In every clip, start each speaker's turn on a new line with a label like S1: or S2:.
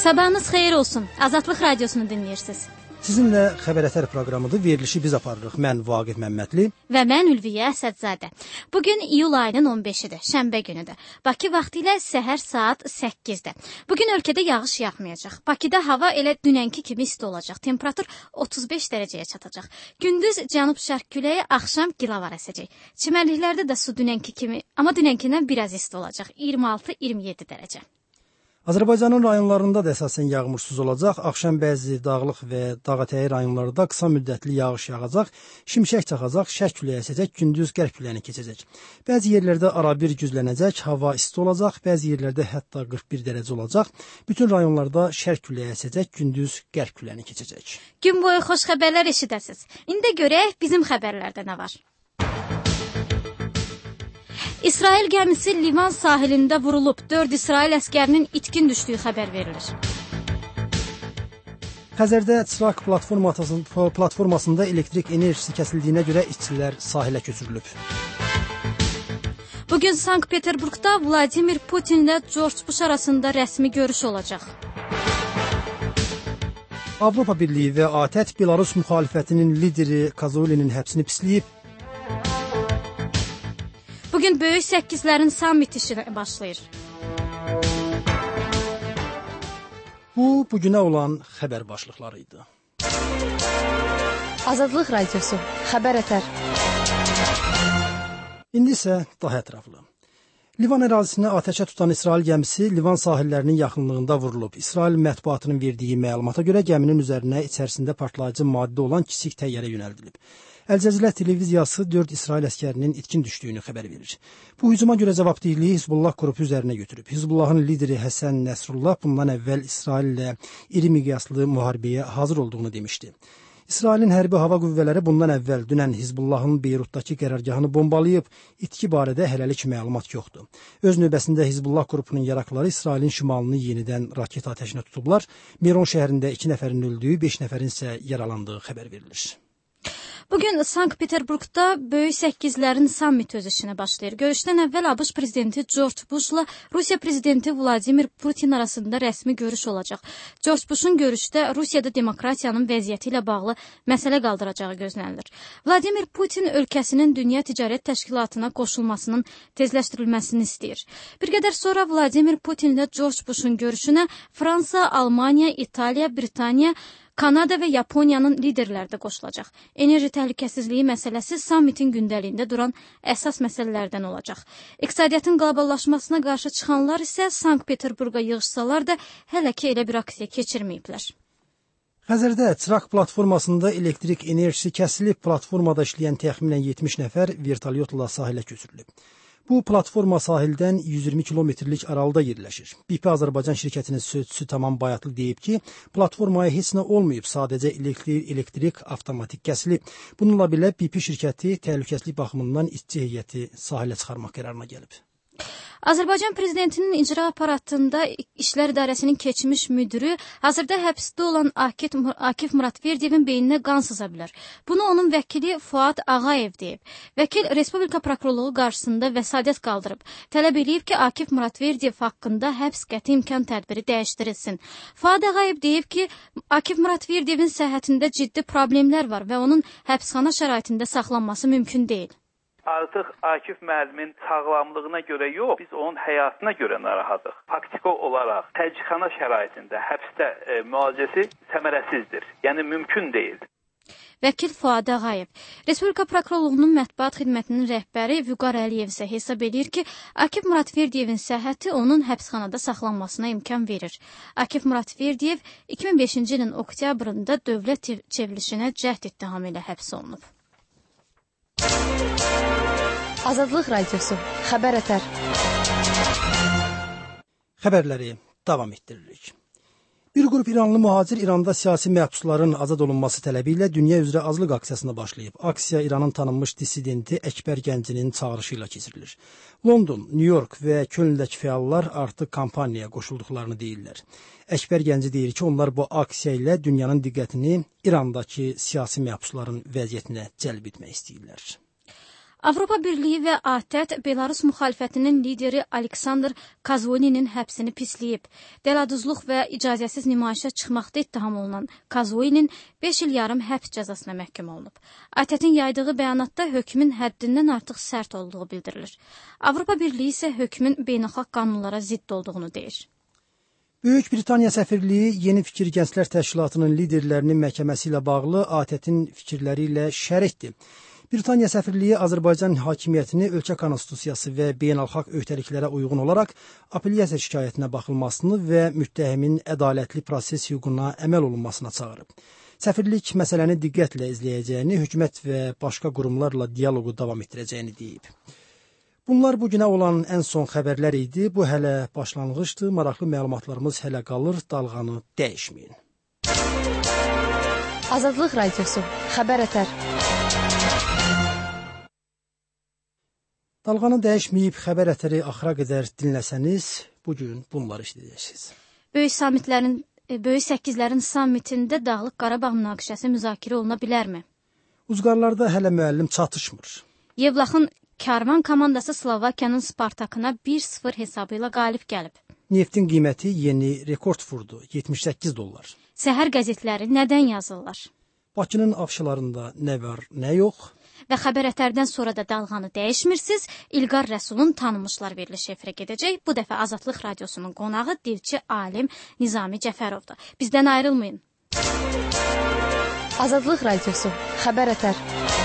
S1: Sabahınız xeyir olsun. Azadlıq Radiosunu dinləyirsiniz.
S2: Sizinlə Xəbər Ətər proqramıdır. Verilişi biz aparırıq. Mən Vaqif Məmmədli
S1: və mən Ülviyə Əsədzadə. Bugün iyul ayının 15-idir, şənbə günüdür. Bakı vaxtı ilə səhər saat 8-də. Bugün ölkədə yağış yağmayacaq. Bakıda hava elə dünənki kimi isti olacaq. Temperatur 35 dərəcəyə çatacaq. Gündüz cənub-şərq küləyi, axşam gilavar əsəcək. Çimərliklərdə də su dünənki kimi, amma dünənkindən biraz isti olacaq. 26-27 dərəcə.
S2: Azərbaycanın rayonlarında da əsasən yağmursuz olacaq. Axşam bəzi dağlıq və dağətəyi rayonlarda qısa müddətli yağış yağacaq, şimşək çaxacaq, şərq küləyi əsəcək, gündüz qərb küləyini keçəcək. Bəzi yerlərdə arabir güclənəcək, hava isti olacaq, bəzi yerlərdə hətta 41 dərəcə olacaq. Bütün rayonlarda şərq küləyi əsəcək, gündüz qərb küləyini keçəcək.
S1: Gün boyu xoş xəbərlər eşidəsiniz. İndi görək bizim xəbərlərdə nə var. İsrail gəmisi Livan sahilində vurulub. 4 İsrail əskərinin itkin düşdüyü xəbər verilir.
S2: Xəzərdə Çıraq platformasında elektrik enerjisi kəsildiyinə görə işçilər sahilə köçürülüb.
S1: Bugün Sankt-Peterburqda Vladimir Putin ilə George Bush arasında rəsmi görüş olacaq.
S2: Avropa Birliyi və ATƏT Belarus müxalifətinin lideri Kazulinin həbsini pisləyib.
S1: Bugün Böyük Səkizlərin sammit işi başlayır.
S2: Bugünə olan xəbər başlıqları idi.
S3: Azadlıq Radiosu, Xəbər Ətər.
S2: İndi isə daha ətraflı. Livan ərazisini atəşə tutan İsrail gəmisi Livan sahillərinin yaxınlığında vurulub. İsrail mətbuatının verdiyi məlumata görə gəminin üzərinə içərisində partlayıcı maddə olan kiçik təyyarə yönəldilib. Əl-Cəzirə televiziyası 4 İsrail əskərinin itkin düşdüyünü xəbər verir. Bu hücuma görə cavabdehliyi Hizbullah qrupu üzərinə götürüb. Hizbullahın lideri Həsən Nəsrullah bundan əvvəl İsrail ilə iri miqyaslı müharibəyə hazır olduğunu demişdi. İsrailin hərbi hava qüvvələri bundan əvvəl dünən Hizbullahın Beyrutdakı qərargahını bombalayıb, itki barədə hələlik məlumat yoxdur. Öz növbəsində Hizbullah qrupunun yaraqları İsrailin şimalını yenidən raket atəşinə tutublar. Meron şəhərində 2 nəfərin öldüyü, 5 nəfərin isə yaralandığı xəbər verilir.
S1: Bugün Sankt-Peterburqda Böyük Səkizlərin sammit özüşünə başlayır. Görüşdən əvvəl ABŞ prezidenti George Bush'la Rusiya prezidenti Vladimir Putin arasında rəsmi görüş olacaq. George Bush'un görüşdə Rusiyada demokratiyanın vəziyyəti ilə bağlı məsələ qaldıracağı gözlənilir. Vladimir Putin ölkəsinin Dünya Ticarət Təşkilatına qoşulmasının tezləşdirilməsini istəyir. Bir qədər sonra Vladimir Putin ilə George Bush'un görüşünə Fransa, Almaniya, İtaliya, Britaniya, Kanada və Yaponiyanın liderləri də qoşulacaq. Enerji təhlükəsizliyi məsələsi sammitin gündəliyində duran əsas məsələlərdən olacaq. İqtisadiyyatın qloballaşmasına qarşı çıxanlar isə Sankt-Peterburqa yığışsalar da hələ ki elə bir aksiya keçirməyiblər.
S2: Xəzərdə Çıraq platformasında elektrik enerjisi kəsilib, platformada işləyən təxminən 70 nəfər vertolyotla sahilə köçürülüb. Bu platforma sahildən 120 kilometrlik aralıda yerləşir. BP Azərbaycan şirkətinin sözçüsü Tamam Bayatlı deyib ki, platformaya heç nə olmayıb, sadəcə elektrik avtomatik kəsilib. Bununla belə BP şirkəti təhlükəsizlik baxımından işçi heyəti sahilə çıxarmaq qərarına gəlib.
S1: Azərbaycan prezidentinin icra aparatında İşlər İdarəsinin keçmiş müdürü hazırda həbsdə olan Akif Muradverdiyevin beyninə qan sıza bilər. Bunu onun vəkili Fuad Ağayev deyib. Vəkil Respublika Prokurorluğu qarşısında vəsadət qaldırıb. Tələb edib ki, Akif Muradverdiyev haqqında həbs qəti imkan tədbiri dəyişdirilsin. Fuad Ağayev deyib ki, Akif Muradverdiyevin səhhətində ciddi problemlər var və onun həbsxana şəraitində saxlanması mümkün deyil.
S4: Artıq Akif müəllimin sağlamlığına görə yox, biz onun həyatına görə narahatıq. Faktiki olaraq təcridxana şəraitində həbsdə müalicəsi səmərəsizdir. Yəni mümkün deyil.
S1: Vəkil Fuad Ağayev. Respublika Prokurorluğunun mətbuat xidmətinin rəhbəri Vüqar Əliyev isə hesab edir ki, Akif Muradverdiyevin səhhəti onun həbsxanada saxlanmasına imkan verir. Akif Muradverdiyev 2005-ci ilin oktyabrında dövlət çevrilişinə cəhd ittihamı ilə həbs olunub.
S3: Azadlıq Radiosu, Xəbər Ətər.
S2: Xəbərləri davam etdiririk. Bir qrup İranlı mühacir İranda siyasi məhbusların azad olunması tələbi ilə dünya üzrə azlıq aksiyasına başlayıb. Aksiya İranın tanınmış dissidenti Əkbər Gəncinin çağırışı ilə keçirilir. London, New York və Kölndəki fəallar artıq kampaniyaya qoşulduqlarını deyirlər. Əkbər Gənci deyir ki, onlar bu aksiya ilə dünyanın diqqətini İrandakı siyasi məhbusların vəziyyətinə cəlb etmək istəyirlər.
S1: Avropa Birliyi və ATƏT Belarus müxalifətinin lideri Aleksandr Kazvoyinin həbsini pisləyib. Dəladuzluq və icazəsiz nümayişə çıxmaqda ittiham olunan Kazvoyinin 5 il yarım həbs cəzasına məhkum olunub. ATƏT-in yaydığı bəyanatda hökmün həddindən artıq sərt olduğu bildirilir. Avropa Birliyi isə hökmün beynəlxalq qanunlara zidd olduğunu deyir.
S2: Böyük Britaniya səfirliyi Yeni Fikir Gənclər Təşkilatının liderlərinin məhkəməsi ilə bağlı ATƏT-in fikirləri ilə şərikdir. Britaniya səfirliyi Azərbaycan hakimiyyətini ölkə konstitusiyası və beynəlxalq öhdəliklərə uyğun olaraq apellyasiya şikayətinə baxılmasını və müttəhimin ədalətli proses hüququna əməl olunmasına çağırıb. Səfirlik məsələni diqqətlə izləyəcəyini, hökumət və başqa qurumlarla dialoqu davam etdirəcəyini deyib. Bunlar bugünə olan ən son xəbərlər idi. Bu hələ başlanğıcdır. Maraqlı məlumatlarımız hələ qalır. Dalğanı dəyişməyin.
S3: Azadlıq Radiosu. Xəbər ətər.
S2: Dalğanı dəyişməyib xəbər ətəri axıra qədər dinləsəniz, bugün bunları işləyəcəksiniz.
S1: Böyük səkizlərin sammitində Dağlıq Qarabağ münaqişəsi müzakirə oluna bilərmi?
S2: Uzqarlarda hələ müəllim çatışmır.
S1: Yevlaxın Karvan komandası Slovakiyanın Spartakına 1-0 hesabı ilə qalib gəlib.
S2: Neftin qiyməti yeni rekord vurdu, $78.
S1: Səhər qəzetləri nədən yazırlar?
S2: Bakının afişalarında nə var, nə yox?
S1: Və xəbər ətərdən sonra da dalğanı dəyişmirsiniz. İlqar Rəsulun tanınmışlar veriliş efirə gedəcək. Bu dəfə Azadlıq Radiosunun qonağı dilçi alim Nizami Cəfərovdur. Bizdən ayrılmayın.
S3: Azadlıq Radiosu. Xəbər ətər.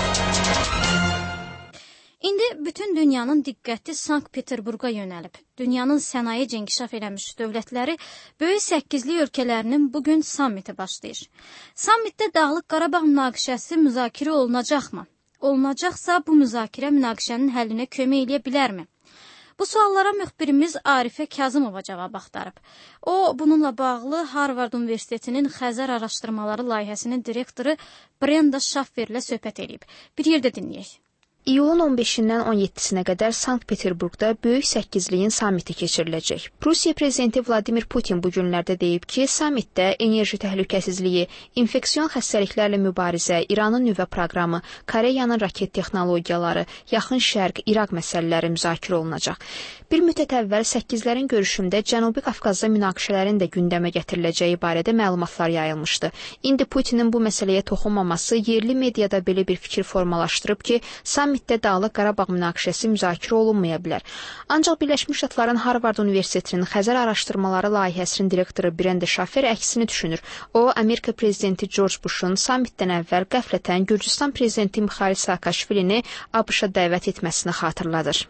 S1: İndi bütün dünyanın diqqəti Sankt-Peterburqa yönəlib. Dünyanın sənayecə inkişaf eləmiş dövlətləri böyük səkkizli ölkələrinin bugün sammiti başlayır. Sammitdə Dağlıq Qarabağ münaqişəsi müzakirə olunacaqmı? Olunacaqsa bu müzakirə münaqişənin həllinə kömək eləyə bilərmi? Bu suallara müxbirimiz Arifə Kazımova cavab axtarıb. O, bununla bağlı Harvard Universitetinin Xəzər Araşdırmaları layihəsinin direktoru Brenda Schafferlə söhbət edib. Bir yerdə dinləyək.
S5: İyulun 15-dən 17-sinə qədər Sankt-Peterburqda Böyük Səkkizliyin sammiti keçiriləcək. Rusiya prezidenti Vladimir Putin bu günlərdə deyib ki, sammitdə enerji təhlükəsizliyi, infeksion xəstəliklərlə mübarizə, İranın nüvə proqramı, Koreyanın raket texnologiyaları, Yaxın Şərq, İraq məsələləri müzakirə olunacaq. Bir müddət əvvəl səkizlərin görüşündə Cənubi Qafqazda münaqişələrin də gündəmə gətiriləcəyi barədə məlumatlar yayılmışdı. İndi Putinin bu məsələyə toxunmaması yerli mediada belə bir fikir formalaşdırıb ki, sammitdə Dağlıq Qarabağ münaqişəsi müzakirə olunmaya bilər. Ancaq Birləşmiş Ştatların Harvard Universitetinin Xəzər Araşdırmaları layihəsinin direktoru Brenda Schaffer əksini düşünür. O, Amerika prezidenti George Bush'un sammitdən əvvəl qəflətən Gürcüstan prezidenti Mikhail Saakashvilini ABŞ-a dəvət etməsini xatırladır.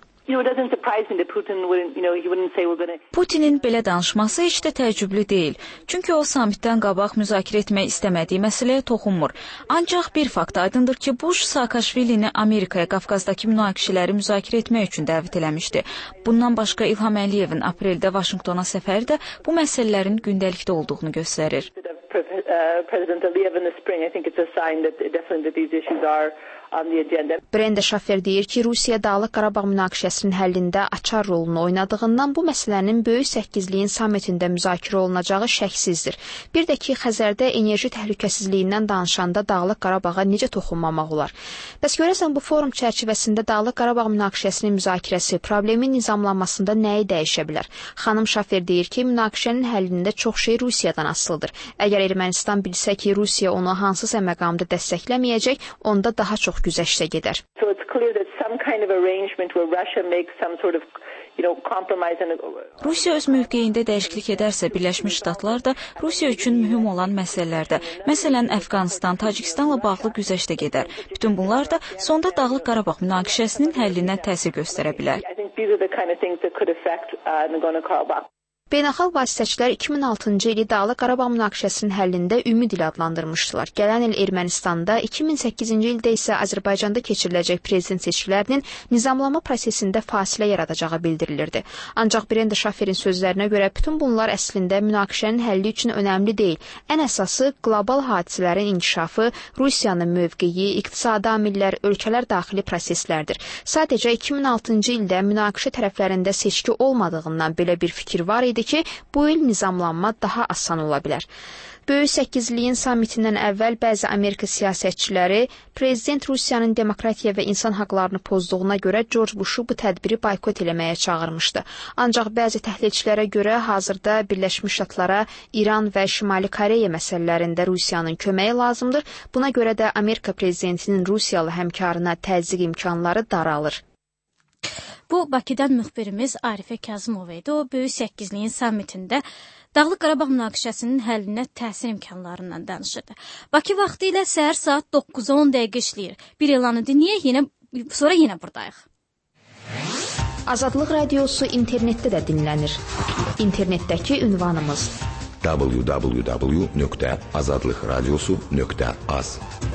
S6: Putinin belə danışması heç də təəccüblü deyil. Çünki o sammitdən qabaq müzakirə etmək istəmədiyi məsələyə toxunmur. Ancaq bir fakt aydındır ki, Bush Saakashvilini Amerikaya Qafqazdakı münaqişələri müzakirə etmək üçün dəvət eləmişdi. Bundan başqa İlham Əliyevin apreldə Vaşinqtona səfəri də bu məsələlərin gündəlikdə olduğunu göstərir.
S5: Brenda Schaffer deyir ki, Rusiya Dağlıq Qarabağ münaqişəsinin həllində açar rolunu oynadığından bu məsələnin Böyük Səkkizliyin sammitində müzakirə olunacağı şəksizdir. Bir də ki, Xəzərdə enerji təhlükəsizliyindən danışanda Dağlıq Qarabağa necə toxunmamaq olar? Bəs görəsən bu forum çərçivəsində Dağlıq Qarabağ münaqişəsinin müzakirəsi problemin nizamlanmasında nəyi dəyişə bilər? Xanım Schaffer deyir ki, münaqişənin həllində çox şey Rusiyadan asılıdır. Əgər Ermənistan bilsə ki, Rusiya onu hansısa məqamda dəstəkləməyəcək, onda daha çox güzəştə gedər.
S6: Rusiya öz mövqeyində dəyişiklik edərsə, Birləşmiş Ştatlar da Rusiya üçün mühüm olan məsələlərdə, məsələn, Əfqanistan, Tacikistanla bağlı güzəştə gedər. Bütün bunlar da sonda Dağlıq Qarabağ münaqişəsinin həllinə təsir göstərə bilər.
S5: Beynəlxalq vasitəçilər 2006-cı ili Dağlıq Qarabağ münaqişəsinin həllində ümid ilə adlandırmışdılar. Gələn il Ermənistanda, 2008-ci ildə isə Azərbaycanda keçiriləcək prezident seçkilərinin nizamlama prosesində fasilə yaradacağı bildirilirdi. Ancaq Brenda Schafferin sözlərinə görə bütün bunlar əslində münaqişənin həlli üçün önəmli deyil. Ən əsası qlobal hadisələrin inkişafı, Rusiyanın mövqeyi, iqtisadi amillər, ölkələr daxili proseslərdir. Sadəcə 2006-cı ildə münaqişə tərəflərində seçki olmadığından belə bir fikir var idi ki, bu il nizamlanma daha asan ola bilər. Böyük Səkkizliyin sammitindən əvvəl bəzi Amerika siyasətçiləri prezident Rusiyanın demokratiya və insan haqlarını pozduğuna görə George Bushu bu tədbiri boykot eləməyə çağırmışdı. Ancaq bəzi təhlilçilərə görə hazırda Birləşmiş Ştatlara İran və Şimali Koreya məsələlərində Rusiyanın köməyi lazımdır. Buna görə də Amerika prezidentinin Rusiyalı həmkarına təzyiq imkanları daralır.
S1: Bu Bakıdan müxbirimiz Arifə Kazımova idi. O Böyük Səkkizliyin sammitində Dağlıq Qarabağ münaqişəsinin həllinə təsir imkanlarından danışırdı. Bakı vaxtı ilə səhər saat 9-a 10 dəqiqə işləyir. Bir elanı dinləyək, sonra yenə buradayıq.
S5: Azadlıq radiosu internetdə də dinlənir. İnternetdəki ünvanımız www.azadlıqradiosu.az.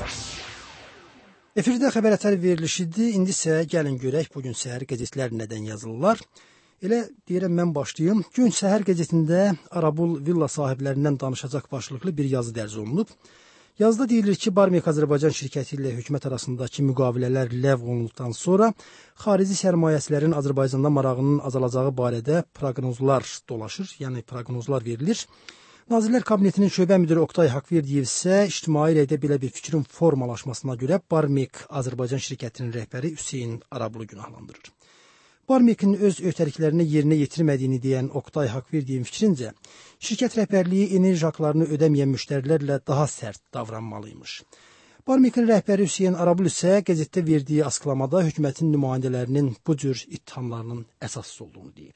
S2: Efirdə xəbər ətəri verilişidir. İndi isə gəlin görək bugün səhər qəzetlər nədən yazırlar. Elə deyirəm mən başlayım. Gün səhər qəzetində Arabul villa sahiblərindən danışacaq başlıqlı bir yazı dərc olunub. Yazıda deyilir ki, Barmik Azərbaycan şirkəti ilə hökumət arasındakı müqavilələr ləğv olunduqdan sonra xarici sərmayəçilərin Azərbaycanda marağının azalacağı barədə proqnozlar dolaşır, yəni proqnozlar verilir. Nazirlər Kabinetinin şöbə müdürü Oqtay Haqverdiyev isə ictimai rəydə belə bir fikrin formalaşmasına görə Barmik Azərbaycan şirkətinin rəhbəri Hüseyn Arabulu günahlandırır. Barmikin öz öhdəliklərini yerinə yetirmədiyini deyən Oqtay Haqverdiyevin fikrincə, şirkət rəhbərliyi enerji haqlarını ödəməyən müştərilərlə daha sərt davranmalıymış. Barmikin rəhbəri Hüseyn Arabulu isə qəzetdə verdiyi açıqlamada hökumətin nümayəndələrinin bu cür ittihamlarının əsassız olduğunu deyib.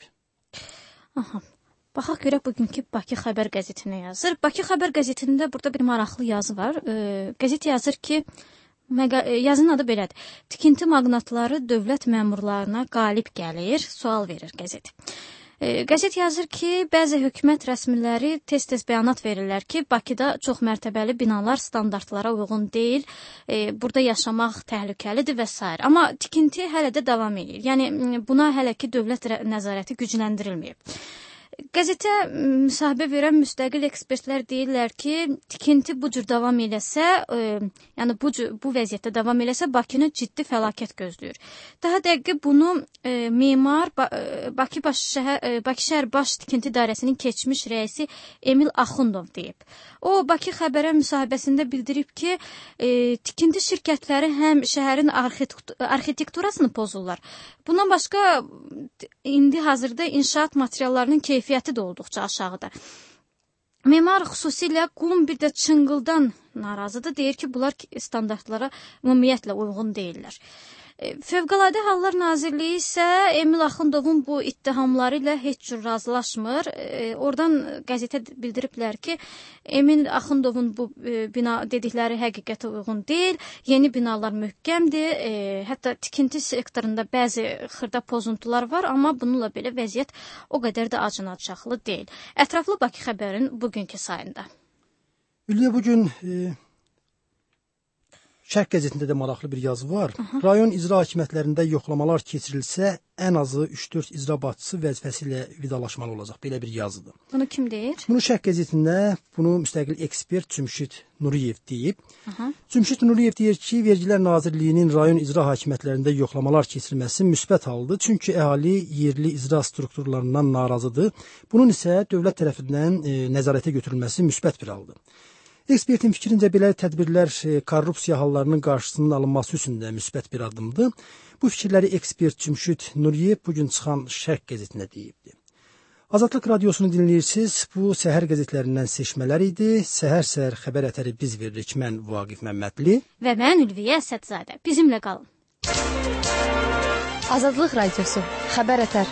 S1: Baxaq görək bugünkü Bakı Xəbər qəzetinə yazır. Bakı Xəbər qəzetində burada bir maraqlı yazı var. Qəzet yazır ki, yazının adı belədir. Tikinti maqnatları dövlət məmurlarına qalib gəlir, sual verir qəzet. Qəzet yazır ki, bəzi hökumət rəsmiləri tez-tez bəyanat verirlər ki, Bakıda çox mərtəbəli binalar standartlara uyğun deyil, burada yaşamaq təhlükəlidir və s. Amma tikinti hələ də davam edir. Yəni, buna hələ ki dövlət nəzarəti gücləndirilməyib. Qəzetə müsahibə verən müstəqil ekspertlər deyirlər ki, tikinti bu cür davam eləsə, yəni bu vəziyyətdə davam eləsə, Bakını ciddi fəlakət gözləyir. Daha dəqiq bunu memar Bakı şəhər baş tikinti idarəsinin keçmiş rəisi Emil Axundov deyib. O, Bakı xəbərə müsahibəsində bildirib ki, tikinti şirkətləri həm şəhərin arxitekturasını pozurlar. Bundan başqa, indi hazırda inşaat materiallarının keyfiyyəti də olduqca aşağıda. Memar xüsusilə qum bir də çınqıldan narazıdır. Deyir ki, bunlar standartlara ümumiyyətlə uyğun deyirlər. Fövqəladə Hallar Nazirliyi isə Emil Axundovun bu ittihamları ilə heç cür razılaşmır. Oradan qəzetə bildiriblər ki, Emil Axundovun bu bina dedikləri həqiqətə uyğun deyil, yeni binalar möhkəmdir, hətta tikinti sektorunda bəzi xırda pozuntular var, amma bununla belə vəziyyət o qədər də acınacaqlı deyil. Ətraflı Bakı xəbərin bugünkü sayında.
S2: Ülviyə, bugün Şərq qəzetində də maraqlı bir yazı var. Rayon icra hakimiyyətlərində yoxlamalar keçirilsə, ən azı 3-4 icra başçısı vəzifəsi ilə vidalaşmalı olacaq. Belə bir yazıdır.
S1: Bunu kim deyir?
S2: Bunu Şərq qəzetində bunu müstəqil ekspert Cümşüd Nuriyev deyib. Cümşüd Nuriyev deyir ki, Vergilər Nazirliyinin rayon icra hakimiyyətlərində yoxlamalar keçirilməsi müsbət haldır. Çünki əhali yerli icra strukturlarından narazıdır. Bunun isə dövlət tərəfindən nəzarətə götürülməsi müsbət bir haldır. Ekspertin fikrincə belə tədbirlər korrupsiya hallarının qarşısının alınması üçün də müsbət bir addımdır. Bu fikirləri ekspert Cümşüd Nuriyev bugün çıxan Şərq qəzetində deyibdir. Azadlıq radiosunu dinləyirsiniz. Bu səhər qəzetlərindən seçmələr idi. Səhər-səhər xəbər ətəri biz veririk. Mən Vaqif Məmmədli
S1: və mən Ülviyə Əsədzadə. Bizimlə qalın.
S3: Azadlıq radiosu xəbər ətər.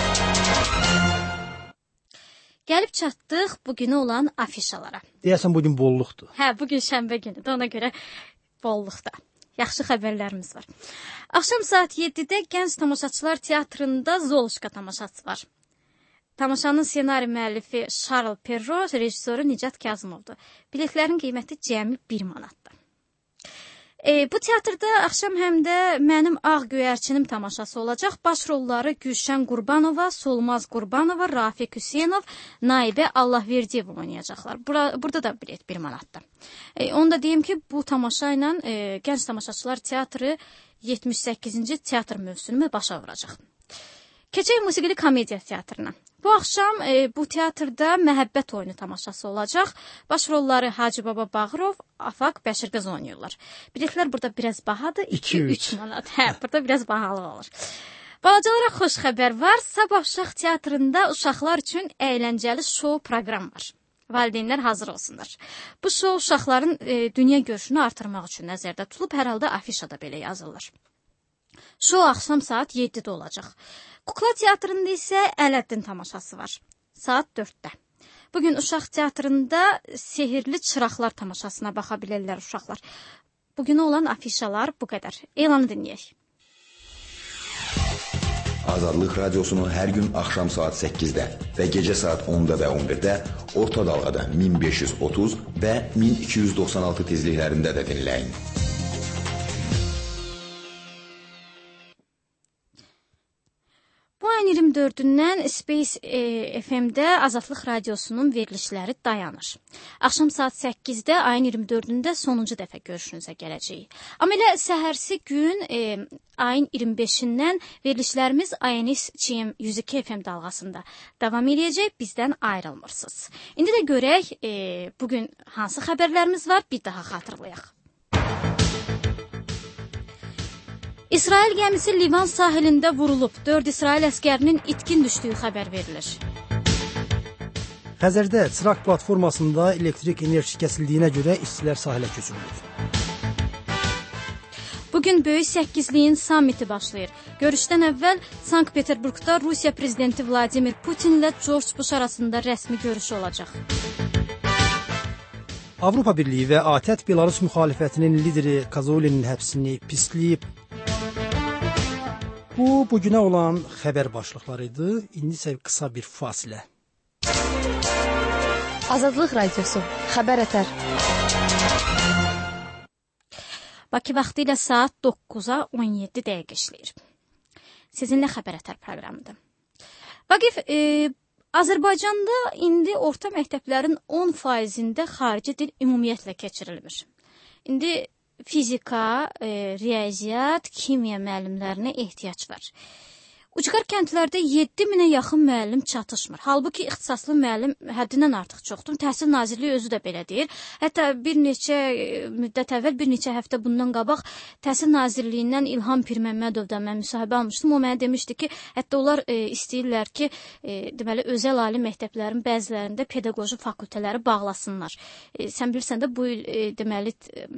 S1: Gəlib çatdıq bugünə olan afişalara.
S2: Deyəsən bugün bolluqdur.
S1: Hə, bugün şənbə günüdür, ona görə bolluqda. Yaxşı xəbərlərimiz var. Axşam saat 7-də Gənc Tamaşaçılar Teatrında Zoluşka tamaşası var. Tamaşanın ssenari müəllifi Charles Perrault, rejissoru Nicat Kazımovdur. Biletlərin qiyməti cəmi 1 manatdır. Bu teatrda axşam həm də Mənim Ağ Göyərçinim tamaşası olacaq. Baş rolları Gülşən Qurbanova, Solmaz Qurbanova, Rafiq Hüseynov, Naibə Allahverdiyev oynayacaqlar. Burada da bilet 1 manatdır. Onu da deyim ki, bu tamaşa ilə Gənc Tamaşaçılar Teatrı 78-ci teatr mövsümü başa vuracaq. Keçək musiqili komediya teatrına. Bu axşam bu teatrda məhəbbət oyunu tamaşası olacaq. Baş rolları Hacı Baba Bağırov, Afaq Bəşirqız oynayırlar. Biletlər burada biraz bahadır, 2-3 manat. Burada biraz bahalı olur. Balacalara xoş xəbər var. Sabah Uşaq Teatrında uşaqlar üçün əyləncəli şou proqram var. Valideynlər hazır olsunlar. Bu şou uşaqların dünya görüşünü artırmaq üçün nəzərdə tutulub, hər halda afişada belə yazılır. Şou axşam saat 7-də olacaq. Kukla Teatrında isə Ələddin tamaşası var. Saat 4-də. Bugün Uşaq Teatrında Sehirli Çıraqlar tamaşasına baxa bilərlər uşaqlar. Bugünə olan afişalar bu qədər. Elanı dinləyək.
S7: Azadlıq Radiosunu hər gün axşam saat 8-də və gecə saat 10-da və 11-də orta dalğada 1530 və 1296 tezliklərində də dinləyin.
S1: Bu ayın 24-dən Space FM-də Azadlıq Radiosunun verilişləri dayanır. Axşam saat 8-də ayın 24-də sonuncu dəfə görüşünüzə gələcəyik. Amma elə səhərsi gün ayın 25-dən verilişlərimiz INS CM 102 FM dalğasında davam edəcək. Bizdən ayrılmırsınız. İndi də görək bugün hansı xəbərlərimiz var, bir daha xatırlayaq. İsrail gəmisi Livan sahilində vurulub. 4 İsrail əskərinin itkin düşdüyü xəbər verilir.
S2: Xəzərdə Çıraq platformasında elektrik enerji kəsildiyinə görə işçilər sahilə köçürülür.
S1: Bugün Böyük Səkkizliyin sammiti başlayır. Görüşdən əvvəl Sankt-Peterburqda Rusiya prezidenti Vladimir Putin ilə George Bush arasında rəsmi görüş olacaq.
S2: Avropa Birliyi və ATƏT Belarus müxalifətinin lideri Kazolinin həbsini pisləyib. Bugünə olan xəbər başlıqları idi. İndi isə qısa bir fasilə.
S3: Azadlıq Radiosu, xəbər ətər.
S1: Bakı vaxtı ilə saat 9-a 17 dəqiqə işləyir. Sizinlə xəbər ətər proqramıdır. Vaqif, Azərbaycanda indi orta məktəblərin 10%-də xarici dil ümumiyyətlə keçirilmir. İndi fizika, riyaziyyat, kimya müəllimlərinə ehtiyac var. Ucqar kəndlərdə 7000-ə yaxın müəllim çatışmır. Halbuki ixtisaslı müəllim həddindən artıq çoxdur. Təhsil Nazirliyi özü də belə deyir. Hətta bir neçə müddət əvvəl, bir neçə həftə bundan qabaq Təhsil Nazirliyindən İlham Pirməmmədovdan mən müsahibə almışdım. O mənə demişdi ki, hətta onlar istəyirlər ki, deməli özəl ali məktəblərin bəzilərində pedaqoji fakültələri bağlasınlar. Sən bilirsən də bu il deməli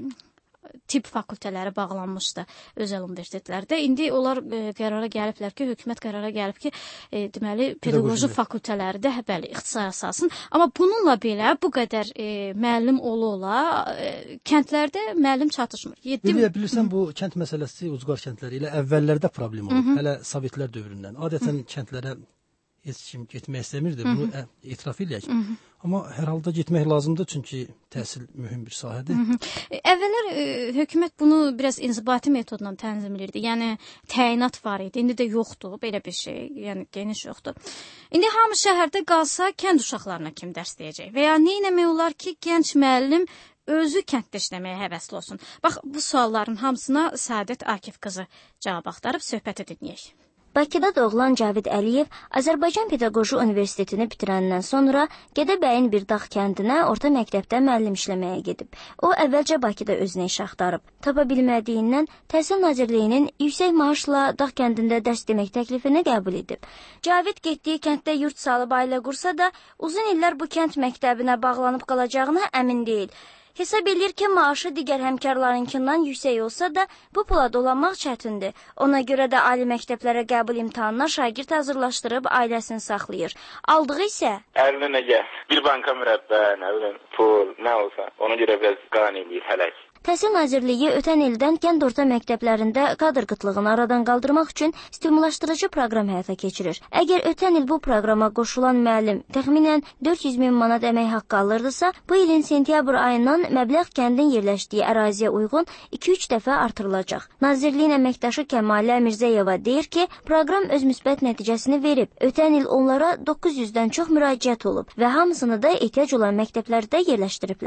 S1: tip fakültələri bağlanmışdı özəl universitetlərdə. İndi onlar qərara gəliblər ki, hökumət qərara gəlib ki, deməli pedaqoji fakültələri də bəli ixtisasa alsın. Amma bununla belə bu qədər müəllim ola kəndlərdə müəllim çatışmır.
S2: Bilirsən bu kənd məsələsi ucqar kəndləri ilə əvvəllərdə problem olub. Hələ Sovetlər dövründən. Adətən kəndlərə heç kim getmək istəmirdi. Bunu etiraf eləyək. Amma hər halda getmək lazımdır, çünki təhsil mühüm bir sahədir.
S1: Əvvəllər hökumət bunu biraz inzibati metodla tənzimləyirdi. Yəni təyinat var idi. İndi də yoxdur belə bir şey. Yəni geniş yoxdur. İndi hamı şəhərdə qalsa kənd uşaqlarına kim dərs deyəcək? Və ya nə etmək olar ki, gənc müəllim özü kənddə işləməyə həvəsli olsun? Bax, bu sualların hamısına Səadət Akif qızı cavab axtarıb söhbəti dinləyək.
S8: Bakıda doğulan Cavid Əliyev Azərbaycan Pedaqoji Universitetini bitirəndən sonra Gədəbəyin bir dağ kəndinə orta məktəbdə müəllim işləməyə gedib. O əvvəlcə Bakıda özünə iş axtarıb. Tapa bilmədiyindən Təhsil Nazirliyinin yüksək maaşla dağ kəndində dərs demək təklifini qəbul edib. Cavid getdiyi kənddə yurt salıb ailə qursa da uzun illər bu kənd məktəbinə bağlanıb qalacağına əmin deyil. Hesab edir ki, maaşı digər həmkarlarınkindən yüksək olsa da, bu pula dolanmaq çətindir. Ona görə də ali məktəblərə qəbul imtahanına şagird hazırlaşdırıb ailəsini saxlayır. Aldığı isə
S9: əlinə nə gəl, bir banka mürəbbə, nə bilim, pul, nə olsa, ona görə biraz qan eləyir hələk.
S8: Təhsil Nazirliyi ötən ildən kənd orta məktəblərində kadr qıtlığını aradan qaldırmaq üçün stimullaşdırıcı proqram həyata keçirir. Əgər ötən il bu proqrama qoşulan müəllim təxminən 400 min manat əmək haqqı alırdısa, bu ilin sentyabr ayından məbləğ kəndin yerləşdiyi əraziyə uyğun 2-3 dəfə artırılacaq. Nazirliyin əməkdaşı Kəmalə Mirzəyeva deyir ki, proqram öz müsbət nəticəsini verib. Ötən il onlara 900-dən çox müraciət olub və hamısını da ehtiyac olan məktəblərdə yerləşdiriblər.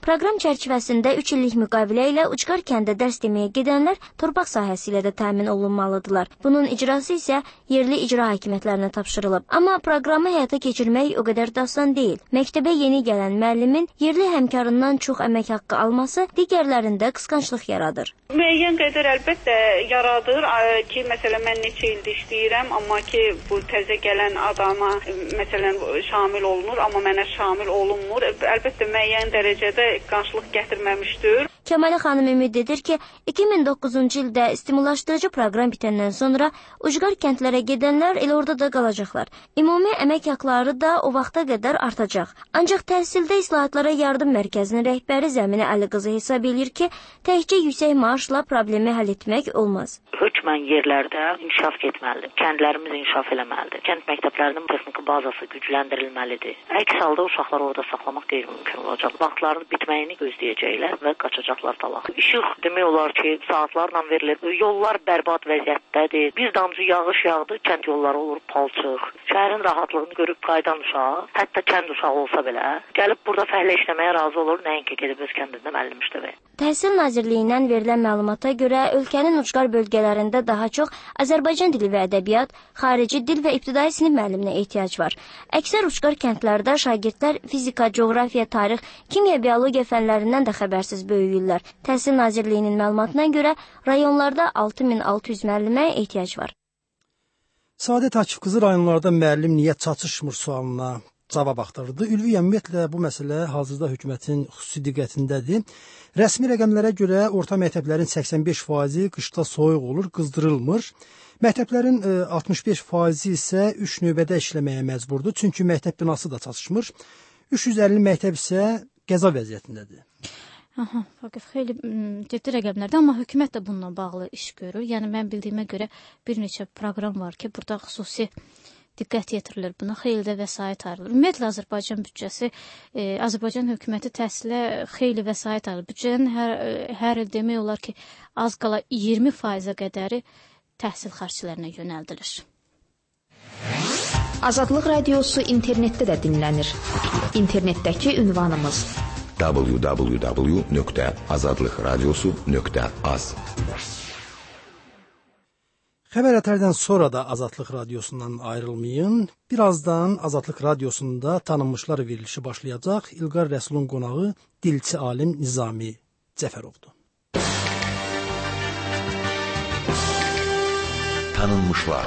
S8: Proqram çərçivəsində 3 illik müqavilə ilə Ucqar kəndə dərs deməyə gedənlər torpaq sahəsi ilə də təmin olunmalıdırlar. Bunun icrası isə yerli icra hakimiyyətlərinə tapşırılıb. Amma proqramı həyata keçirmək o qədər də asan deyil. Məktəbə yeni gələn müəllimin yerli həmkarından çox əmək haqqı alması digərlərində qısqanclıq yaradır.
S10: Müəyyən qədər əlbəttə yaradır ki, məsələn mən neçə ildir işləyirəm, amma ki bu təzə gələn adama məsələn şamil olunur, amma mənə şamil olunmur. Əlbəttə müəyyən dərəcədə qısqanclıq gətirməmişdir.
S8: Kəmalə xanım ümid edir ki, 2009-cu ildə stimulaşdırıcı proqram bitəndən sonra ucqar kəndlərə gedənlər elə orada da qalacaqlar. Ümumi əmək haqqları da o vaxta qədər artacaq. Ancaq təhsildə islahatlara yardım mərkəzinin rəhbəri Zəminə Əli qızı hesab edir ki, təkcə yüksək maaşla problemi həll etmək olmaz.
S11: Hökmən yerlərdə inkişaf etməlidir. Kəndlərimiz inkişaf eləməlidir. Kənd məktəblərinin texniki bazası gücləndirilməlidir. Əks halda uşaqları orada saxlamaq qeyri-mümkün olacaq. Vaxtların bitməyini gözləyəcəklər və qaçacaqlar talaq. İşıq demək olar ki, saatlarla verilir. Yollar bərbad vəziyyətdədir. Bir damcı yağış yağdı, kənd yolları olur palçıq. Şəhərin rahatlığını görüb qayıdan uşaq, hətta kənd uşağı olsa belə, gəlib burada fəhlə işləməyə razı olur, nəinki gedib öz kəndində müəllim işləməyə.
S8: Təhsil Nazirliyindən verilən məlumata görə ölkənin ucqar bölgələrində daha çox Azərbaycan dili və ədəbiyyat, xarici dil və ibtidai sinif müəlliminə ehtiyac var. Əksər ucqar kəndlərdə şagirdlər fizika, coğrafiya, tarix, kimya, biologiya fənlərindən də xəbərsiz böyüyürlər. Təhsil Nazirliyinin məlumatına görə rayonlarda 6600 müəllimə ehtiyac var.
S2: Sadət Akif qızı rayonlarda müəllim niyə çatışmır sualına cavab axtardı. Ülvi ümumiyyətlə bu məsələ hazırda hökumətin xüsusi diqqətindədir. Rəsmi rəqəmlərə görə orta məktəblərin 85% qışda soyuq olur, qızdırılmır. Məktəblərin 65% isə 3 növbədə işləməyə məcburdur, çünki məktəb binası da çatışmır. 350 məktəb isə qəza vəziyyətindədir.
S1: Fəqət xeyli ciddi rəqəmlərdir, amma hökumət də bununla bağlı iş görür. Yəni mən bildiyimə görə bir neçə proqram var ki, burada xüsusi diqqət yetirilir buna, xeyli də vəsait ayrılır. Ümumiyyətlə Azərbaycan büdcəsi, Azərbaycan hökuməti təhsilə xeyli vəsait ayrılır. Büdcənin hər il demək olar ki, az qala 20%-ə qədəri təhsil xərclərinə yönəldilir.
S5: Azadlıq radiosu internetdə də dinlənir. İnternetdəki ünvanımız
S7: www.azadlıqradiosu.az.
S2: Xəbər ətərdən sonra da Azadlıq radiosundan ayrılmayın. Birazdan Azadlıq radiosunda tanınmışlar verilişi başlayacaq. İlqar Rəsulun qonağı dilçi alim Nizami Cəfərovdur.
S7: Tanınmışlar.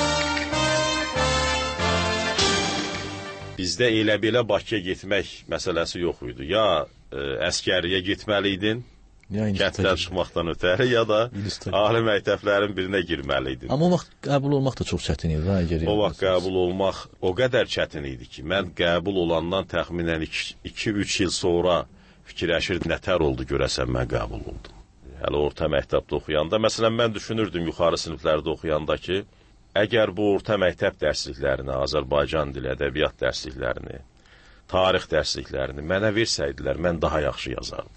S12: Bizdə elə belə Bakıya getmək məsələsi yox idi. Ya əskəriyə getməliydin, kənddən çıxmaqdan ötəri, ya da ali məktəblərin birinə girməliydin.
S13: Amma o vaxt qəbul olmaq da çox çətin idi.
S12: O vaxt qəbul olmaq o qədər çətin idi ki, mən qəbul olandan təxminən 2-3 il sonra fikirləşirdim, nətər oldu görəsən mən qəbul oldum. Hələ orta məktəbdə oxuyanda, məsələn mən düşünürdüm yuxarı siniflərdə oxuyanda ki, əgər bu orta məktəb dərsliklərini, Azərbaycan dili, ədəbiyyat dərsliklərini, tarix dərsliklərini mənə versəydilər, mən daha yaxşı yazardım.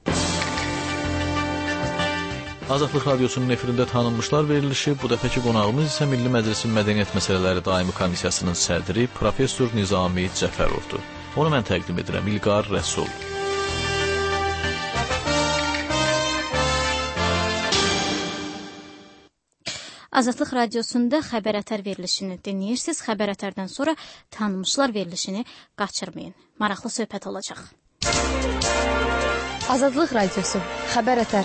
S13: Azadlıq radiosunun efirində tanınmışlar verilişi, bu dəfəki qonağımız isə Milli Məclisin Mədəniyyət Məsələləri Daimi Komissiyasının sədri Professor Nizami Cəfərovdur. Onu mən təqdim edirəm, İlqar Rəsul.
S1: Azadlıq radiosunda xəbər ətər verilişini dinləyirsiniz. Xəbər ətərdən sonra tanınmışlar verilişini qaçırmayın. Maraqlı söhbət olacaq.
S3: Azadlıq radiosu, xəbər ətər.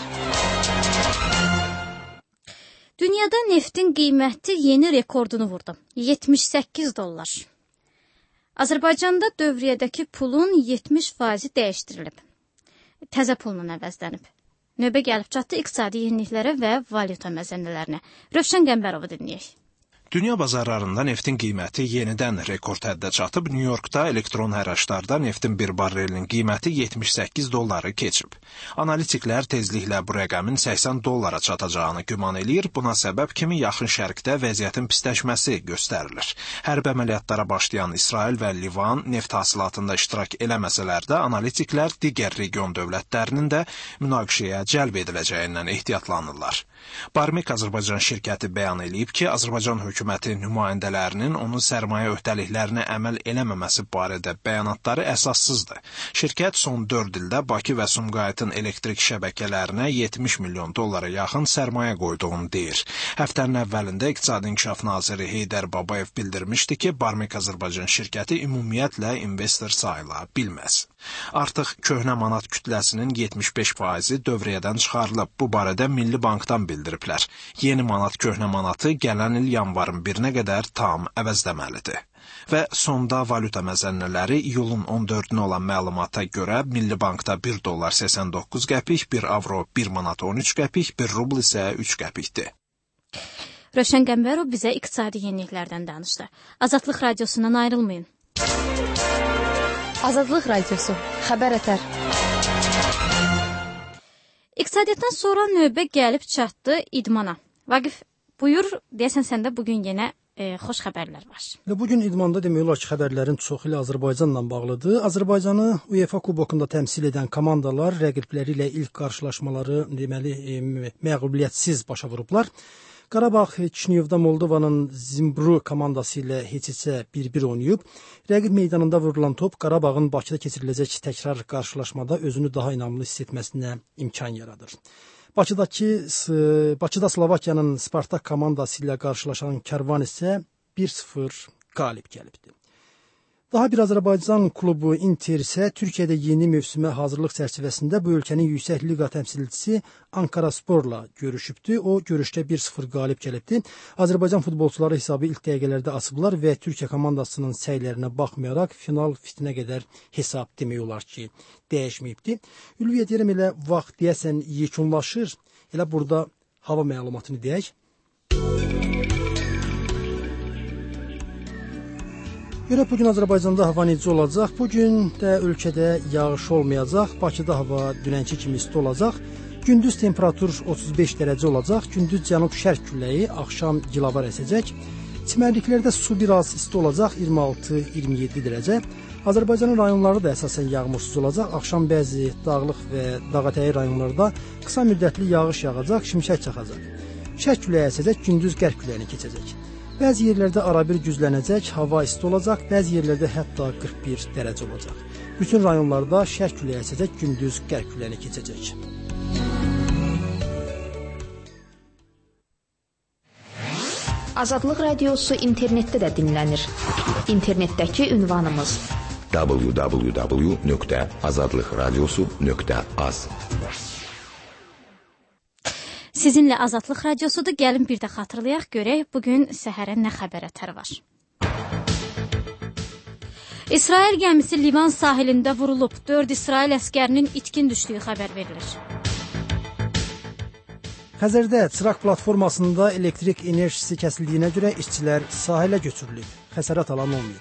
S1: Dünyada neftin qiyməti yeni rekordunu vurdu. $78. Azərbaycanda dövriyyədəki pulun 70% dəyişdirilib. Təzə pulla əvəzlənib. Növbə gəlib çatdı iqtisadi yeniliklərə və valyuta məzənnələrinə. Rövşən Qəmbərovu dinləyək.
S14: Dünya bazarlarında neftin qiyməti yenidən rekord həddə çatıb. New Yorkda elektron hərraçlarda neftin bir barrelinin qiyməti $78 keçib. Analitiklər tezliklə bu rəqəmin $80 çatacağını güman eləyir. Buna səbəb kimi yaxın şərqdə vəziyyətin pisləşməsi göstərilir. Hərb əməliyyatlara başlayan İsrail və Livan neft hasilatında iştirak eləməsələr də analitiklər digər region dövlətlərinin də münaqişəyə cəlb ediləcəyindən ehtiyatlanırlar. Barmek Azərbaycan şirkəti bəyan eləyib ki, Azərbaycan hökuməti nümayəndələrinin onun sərmayə öhdəliklərinə əməl eləməməsi barədə bəyanatları əsassızdır. Şirkət son 4 ildə Bakı və Sumqayıtın elektrik şəbəkələrinə 70 milyon dollara yaxın sərmayə qoyduğunu deyir. Həftənin əvvəlində İqtisadi İnkişaf naziri Heydər Babayev bildirmişdi ki, Barmek Azərbaycan şirkəti ümumiyyətlə investor sayıla bilməz. Artıq köhnə manat kütləsinin 75% dövriyədən çıxarılıb. Bu barədə Milli Bankdan bildiriblər. Yeni manat köhnə manatı gələn il yanvarın 1-nə qədər tam əvəzləməlidir. Və sonda valyuta məzənnələri iyulun 14-nə olan məlumata görə Milli Bankda 1 dollar 89 qəpik, 1 avro 1 manat 13 qəpik, 1 rubl isə 3 qəpikdir.
S1: Rövşən Qəmbərov bizə iqtisadi yeniliklərdən danışdı. Azadlıq radiosundan ayrılmayın.
S3: Azadlıq radiosu. Xəbər ətər.
S1: İqtisadiyyatdan sonra növbə gəlib çatdı idmana. Vaqif, buyur, deyəsən səndə bugün yenə xoş xəbərlər var.
S2: Bugün idmanda demək olar ki, xəbərlərin çoxu ilə Azərbaycanla bağlıdır. Azərbaycanı UEFA kubokunda təmsil edən komandalar rəqibləri ilə ilk qarşılaşmaları deməli məğlubiyyətsiz başa vurublar. Qarabağ Kişinyevdə Moldovanın Zimbru komandası ilə heç-heçə 1-1 oynayıb. Rəqib meydanında vurulan top Qarabağın Bakıda keçiriləcək təkrar qarşılaşmada özünü daha inamlı hiss etməsinə imkan yaradır. Bakıda Slovakiyanın Spartak komandası ilə qarşılaşan Karvan isə 1-0 qalib gəlibdir. Daha bir Azərbaycan klubu Inter isə Türkiyədə yeni mövsümə hazırlıq çərçivəsində bu ölkənin yüksək liqa təmsilçisi Ankarasporla görüşübdü. O görüşdə 1-0 qalib gəlibdi. Azərbaycan futbolçuları hesabı ilk dəqiqələrdə açıblar və Türkiyə komandasının səylərinə baxmayaraq final fitinə qədər hesab demək olar ki, dəyişməyibdi. Ülviyə deyirəm, elə vaxt deyəsən yekunlaşır. Elə burada hava məlumatını deyək. Görək bugün Azərbaycanda hava necə olacaq? Bugün də ölkədə yağış olmayacaq. Bakıda hava dünənki kimi isti olacaq. Gündüz temperatur 35 dərəcə olacaq. Gündüz cənub-şərq küləyi, axşam gilavar əsəcək. Çimərliklərdə su biraz isti olacaq, 26-27 dərəcə. Azərbaycanın rayonları da əsasən yağmursuz olacaq. Axşam bəzi dağlıq və dağətəyi rayonlarda qısa müddətli yağış yağacaq, şimşək çaxacaq. Şərq küləyi əsəcək, gündüz qərb küləyini keçəcək. Bəzi yerlərdə arabir güclənəcək, hava isti olacaq, bəzi yerlərdə hətta 41 dərəcə olacaq. Bütün rayonlarda şərq küləyi əsəcək, gündüz qərb küləyini keçəcək.
S5: Azadlıq radiosu internetdə də dinlənir. İnternetdəki ünvanımız
S7: www.azadlıqradiosu.az.
S1: Sizinlə Azadlıq radiosudur. Gəlin bir də xatırlayaq, görək bugün səhərə nə xəbər ətər var. İsrail gəmisi Livan sahilində vurulub. 4 İsrail əskərinin itkin düşdüyü xəbər verilir.
S2: Xəzərdə Çıraq platformasında elektrik enerjisi kəsildiyinə görə işçilər sahilə götürülüb. Xəsarət alan olmayıb.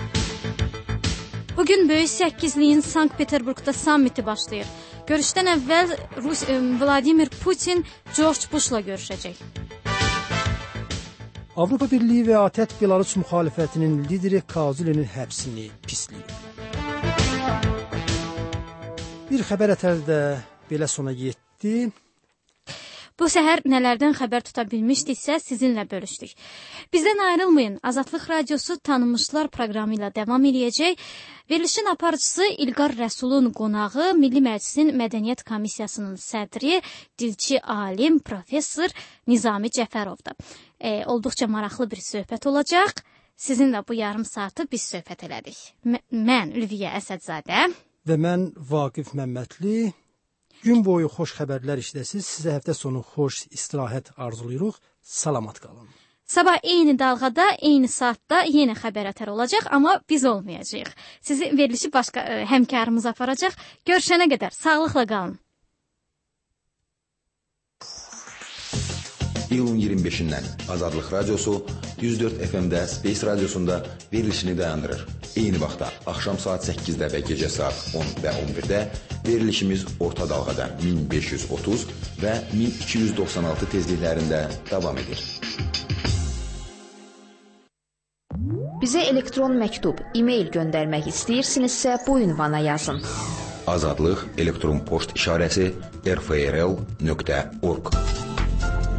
S1: Bugün Böyük Səkkizliyin Sankt-Peterburqda sammiti başlayır. Görüşdən əvvəl Vladimir Putin George Bushla görüşəcək.
S2: Avropa Birliyi və ATƏT Belarus müxalifətinin lideri Kazulenin həbsini pisləyib. Bir xəbər ətər də belə sona yetdi.
S1: Bu səhər nələrdən xəbər tuta bilmişdiksə sizinlə bölüşdük. Bizdən ayrılmayın. Azadlıq radiosu tanınmışlar proqramı ilə davam edəcək. Verilişin aparıcısı İlqar Rəsulun qonağı Milli Məclisin Mədəniyyət Komissiyasının sədri, dilçi alim, professor Nizami Cəfərovdur. Olduqca maraqlı bir söhbət olacaq. Sizinlə bu yarım saatı biz söhbət elədik. Mən Ülviyə Əsədzadə
S2: və mən Vaqif Məmmədli. Gün boyu xoş xəbərlər işləsiz. Sizə həftə sonu xoş istirahət arzulayırıq. Salamat qalın.
S1: Sabah eyni dalğada, eyni saatda yenə xəbər ətər olacaq, amma biz olmayacağıq. Sizi verilişi başqa həmkarımız aparacaq. Görüşənə qədər sağlıqla qalın.
S7: İyulun 25-dən Azadlıq radiosu 104 FM-də Space radiosunda verilişini dayandırır. Eyni vaxtda axşam saat 8-də və gecə saat 10 və 11-də verilişimiz orta dalğada 1530 və 1296 tezliklərində davam edir.
S5: Bizə elektron məktub, e-mail göndərmək istəyirsinizsə bu ünvana yazın.
S7: Azadlıq elektron poçt işarəsi rfrl.org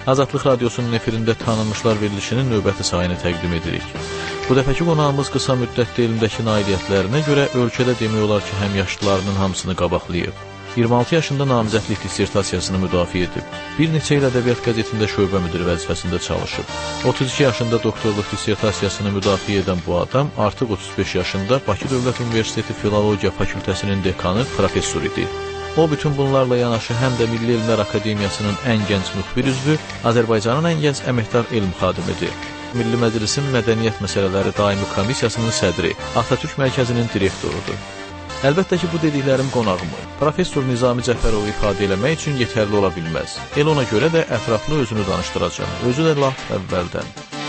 S13: Azadlıq Radiosunun efirində tanınmışlar verilişinin növbəti sayını təqdim edirik. Bu dəfəki qonağımız qısa müddətdə elmdəki nailiyyətlərinə görə ölkədə demək olar ki, həmyaşıdlarının hamısını qabaqlayıb. 26 yaşında namizədlik dissertasiyasını müdafiə edib. Bir neçə il ədəbiyyat qəzetində şöbə müdiri vəzifəsində çalışıb. 32 yaşında doktorluq dissertasiyasını müdafiə edən bu adam artıq 35 yaşında Bakı Dövlət Universiteti Filologiya Fakültəsinin dekanı, professor idi. O, bütün bunlarla yanaşı həm də Milli Elmlər Akademiyasının ən gənc müxbir üzvü, Azərbaycanın ən gənc əməkdar elm xadimidir. Milli Məclisin Mədəniyyət Məsələləri Daimi Komissiyasının sədri, Atatürk Mərkəzinin direktorudur. Əlbəttə ki, bu dediklərim qonağımı professor Nizami Cəfərovu ifadə eləmək üçün yetərli ola bilməz. El ona görə də ətraflı özünü danışdıracağım. Özü də lap əvvəldən.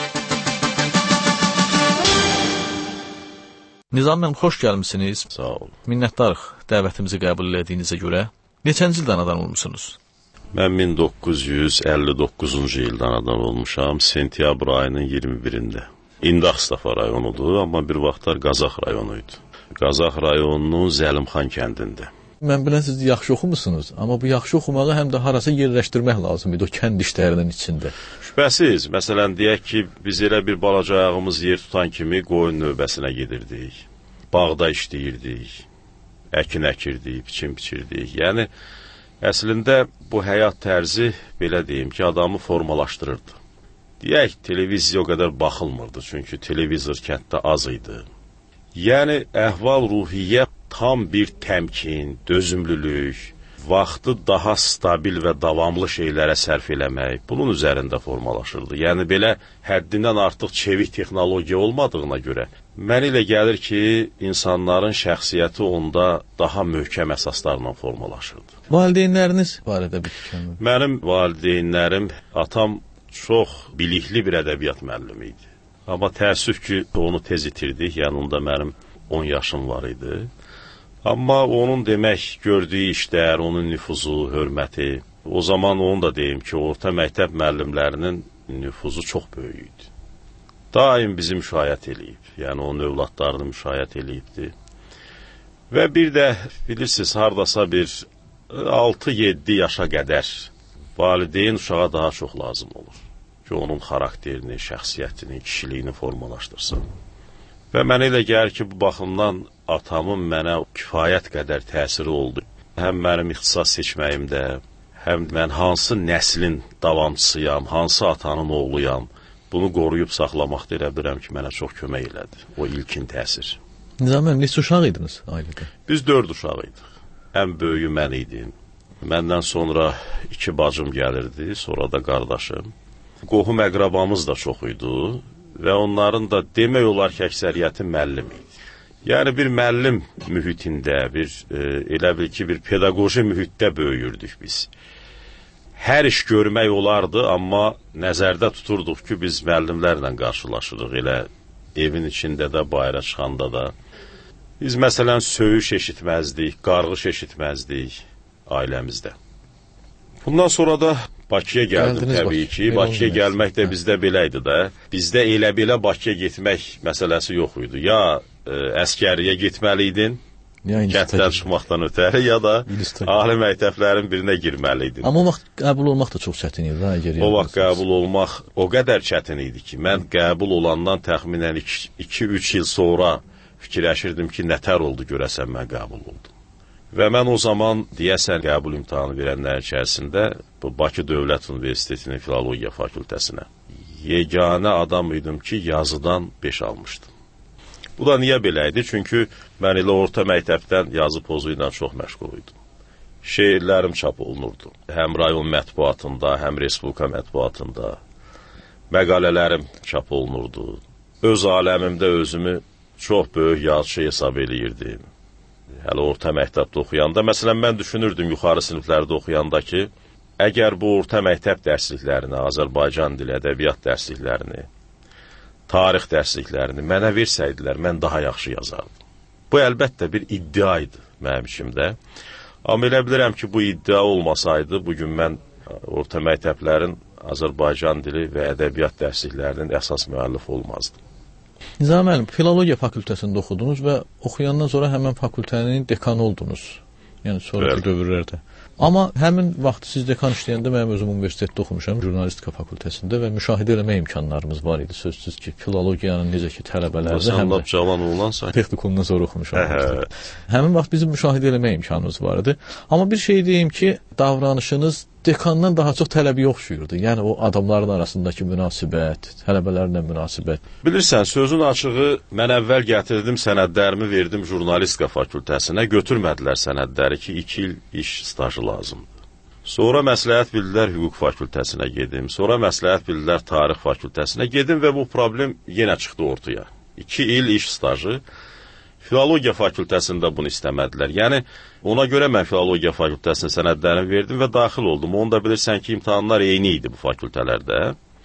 S13: Nizam müəllim, xoş gəlmisiniz.
S12: Sağ olun.
S13: Minnətdarıq dəvətimizi qəbul etdiyinizə görə. Neçənci ildə anadan olmusunuz?
S12: Mən 1959-cu ildə anadan olmuşam, sentyabr ayının 21-də. İndi Ağstafa rayonudur, amma bir vaxtlar Qazax rayonuydu. Qazax rayonunun Zəlimxan kəndində.
S13: Mən bilən siz yaxşı oxumusunuz, amma bu yaxşı oxumağı həm də harasa yerləşdirmək lazım idi o kənd işlərinin içində.
S12: Şübhəsiz, məsələn deyək ki, biz elə bir balaca ayağımız yer tutan kimi qoyun növbəsinə gedirdik. Bağda işləyirdik, əkin əkirdik, biçim biçirdik. Yəni, əslində bu həyat tərzi, belə deyim ki, adamı formalaşdırırdı. Deyək, televiziya o qədər baxılmırdı, çünki televizor kənddə az idi. Yəni, əhval-ruhiyyə tam bir təmkin, dözümlülük, vaxtı daha stabil və davamlı şeylərə sərf eləmək, bunun üzərində formalaşırdı. Yəni, belə həddindən artıq çevik texnologiya olmadığına görə, mən elə gəlir ki, insanların şəxsiyyəti onda daha möhkəm əsaslarla formalaşırdı.
S13: Valideynləriniz barədə bir fikir?
S12: Mənim valideynlərim, atam çox bilikli bir ədəbiyyat müəllimi idi. Amma təəssüf ki, onu tez itirdik, yəni onda mənim 10 yaşım var idi. Amma onun demək, gördüyü işlər, onun nüfuzu, hörməti, o zaman onu da deyim ki, orta məktəb müəllimlərinin nüfuzu çox böyük idi. Daim bizi müşayiət eləyib, yəni onun övladlarını müşayiət eləyibdi. Və bir də, bilirsiniz, hardasa bir 6-7 yaşa qədər valideyn uşağa daha çox lazım olur ki, onun xarakterini, şəxsiyyətini, kişiliyini formalaşdırsın. Və mənə elə gəlir ki, bu baxımdan atamın mənə kifayət qədər təsiri oldu. Həm mənim ixtisas seçməyimdə, həm mən hansı nəslin davamçısıyam, hansı atanın oğluyam, bunu qoruyub saxlamaqda elə bilirəm ki, mənə çox kömək elədi. O ilkin təsir.
S13: Nizam müəllim, neçə uşaq idiniz ailədə?
S12: Biz 4 uşaq idik. Ən böyüyü mən idim. Məndən sonra 2 bacım gəlirdi, sonra da qardaşım. Qohum əqrabamız da çox idi və onların da demək olar ki, əksəriyyəti müəllim idi. Yəni, bir müəllim mühitində, elə bil ki, bir pedaqoji mühitdə böyüyürdük biz. Hər iş görmək olardı, amma nəzərdə tuturduq ki, biz müəllimlərlə qarşılaşırıq, elə evin içində də, bayıra çıxanda da. Biz, məsələn, söyüş eşitməzdik, qarğış eşitməzdik ailəmizdə. Bundan sonra da Bakıya gəldim təbii ki. Bakıya gəlmək də bizdə belə idi də. Bizdə elə-belə Bakıya getmək məsələsi yox idi. Ya əskəriyə getməli idin, kənddən çıxmaqdan ötəri, ya da ali məktəblərin birinə girməli idin.
S13: Amma o vaxt qəbul olmaq da çox çətin idi.
S12: O vaxt qəbul olmaq o qədər çətin idi ki, mən qəbul olandan təxminən 2-3 il sonra fikirləşirdim ki, nətər oldu görəsən mən qəbul oldum. Və mən o zaman, deyəsən, qəbul imtahanı verənlər içərisində bu Bakı Dövlət Universitetinin Filologiya Fakültəsinə yeganə adam idim ki, yazıdan 5 almışdım. Bu da niyə belə idi? Çünki mən elə orta məktəbdən yazı pozu ilə çox məşğul idim. Şeirlərim çap olunurdu. Həm rayon mətbuatında, həm respublika mətbuatında. Məqalələrim çap olunurdu. Öz aləmimdə özümü çox böyük yazıçı hesab eləyirdim. Hələ orta məktəbdə oxuyanda, məsələn, mən düşünürdüm yuxarı siniflərdə oxuyanda ki, əgər bu orta məktəb dərsliklərini, Azərbaycan dili, ədəbiyyat dərsliklərini, tarix dərsliklərini mənə versəydilər, mən daha yaxşı yazardım. Bu, əlbəttə, bir iddia idi mənim içimdə. Amma elə bilirəm ki, bu iddia olmasaydı, bugün mən orta məktəblərin Azərbaycan dili və ədəbiyyat dərsliklərinin əsas müəllifi olmazdım.
S13: Nizam müəllim, Filologiya Fakültəsində oxudunuz və oxuyandan sonra həmən fakültənin dekanı oldunuz. Yəni, sonraki dövrlərdə. Amma həmin vaxt siz dekan işləyəndə mənim özüm universitetdə oxumuşam, jurnalistika fakültəsində və müşahidə eləmə imkanlarımız var idi. Sözsüz ki, filologiyanın necə ki tələbələrdə həm də
S12: cavan oğlansan,
S13: texnikumdan sonra oxumuşam. Həmin vaxt bizim müşahidə eləmə imkanımız var idi. Amma bir şey deyim ki, davranışınız dekandan daha çox tələbi oxşuyurdu. Yəni o adamların arasındakı münasibət, tələbələrlə münasibət.
S12: Bilirsən, sözün açığı, mən əvvəl gətirdim sənədlərimi, verdim jurnalistika fakültəsinə, götürmədilər sənədləri ki, 2 il iş stajı lazımdır. Sonra məsləhət bildilər hüquq fakültəsinə gedim, sonra məsləhət bildilər tarix fakültəsinə gedim və bu problem yenə çıxdı ortaya. 2 il iş stajı. Filologiya fakültəsində bunu istəmədilər. Yəni, ona görə mən filologiya fakültəsinin sənədlərini verdim və daxil oldum. Onu da bilirsən ki, imtahanlar eyni idi bu fakültələrdə.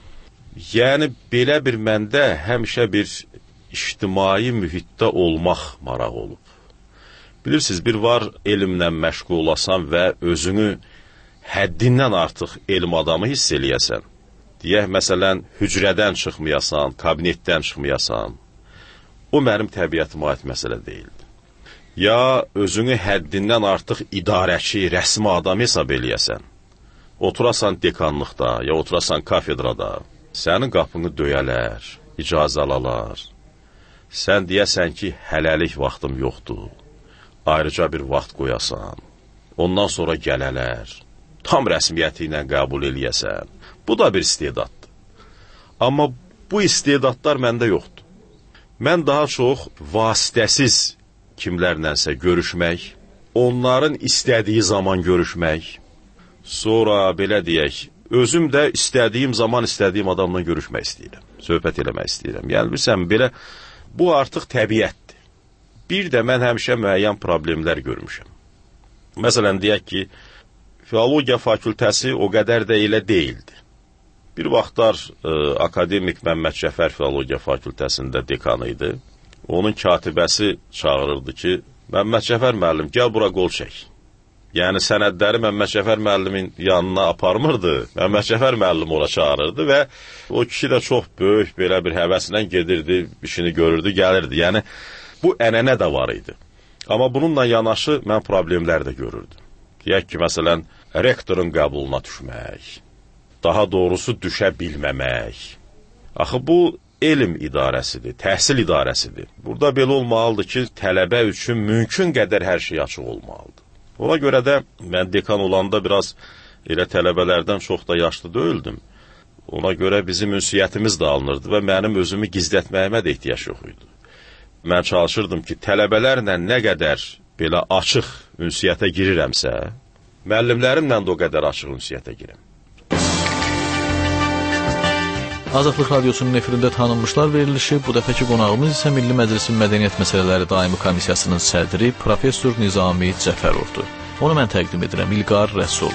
S12: Yəni, belə bir məndə həmişə bir ictimai mühitdə olmaq maraq olub. Bilirsiniz, bir var elmlə məşğul olasan və özünü həddindən artıq elm adamı hiss eləyəsən. Deyək, məsələn, hücrədən çıxmayasan, kabinetdən çıxmayasan. O mənim təbiətimə aid məsələ deyildi. Ya özünü həddindən artıq idarəçi, rəsmi adam hesab eləyəsən. Oturasan dekanlıqda, ya oturasan kafedrada, sənin qapını döyələr, icazə alalar. Sən deyəsən ki, hələlik vaxtım yoxdur. Ayrıca bir vaxt qoyasan. Ondan sonra gələlər. Tam rəsmiyyəti ilə qəbul eləyəsən. Bu da bir istedaddır. Amma bu istedadlar məndə yoxdur. Mən daha çox vasitəsiz kimlərlənsə görüşmək, onların istədiyi zaman görüşmək, sonra belə deyək, özüm də istədiyim zaman istədiyim adamla görüşmək istəyirəm, söhbət eləmək istəyirəm. Yəni, bilirsən, belə, bu artıq təbiətdir. Bir də mən həmişə müəyyən problemlər görmüşəm. Məsələn, deyək ki, filologiya fakültəsi o qədər də elə deyildi. Bir vaxtlar akademik Məmməd Cəfər filologiya fakültəsində dekan idi. Onun katibəsi çağırırdı ki, Məmməd Cəfər müəllim, gəl bura qol çək. Yəni, sənədləri Məmməd Cəfər müəllimin yanına aparmırdı. Məmməd Cəfər müəllim ora çağırırdı və o kişi də çox böyük belə bir həvəslə gedirdi, işini görürdü, gəlirdi. Yəni, bu ənənə də var idi. Amma bununla yanaşı mən problemlər də görürdüm. Deyək ki, məsələn, rektorun qəbuluna düşmək. Daha doğrusu düşə bilməmək. Axı, bu elm idarəsidir, təhsil idarəsidir. Burada belə olmalıdır ki, tələbə üçün mümkün qədər hər şey açıq olmalıdır. Ona görə də mən dekan olanda biraz elə tələbələrdən çox da yaşlı deyildim. Ona görə bizim ünsiyyətimiz də alınırdı və mənim özümü gizlətməyimə də ehtiyac yox idi. Mən çalışırdım ki, tələbələrlə nə qədər belə açıq ünsiyyətə girirəmsə, müəllimlərimlə də o qədər açıq ünsiyyətə girəm.
S13: Azadlıq Radiosunun efirində tanınmışlar verilişi, bu dəfəki qonağımız isə Milli Məclisin Mədəniyyət Məsələləri Daimi Komissiyasının sədri Professor Nizami Cəfərovdur. Onu mən təqdim edirəm, İlqar Rəsul.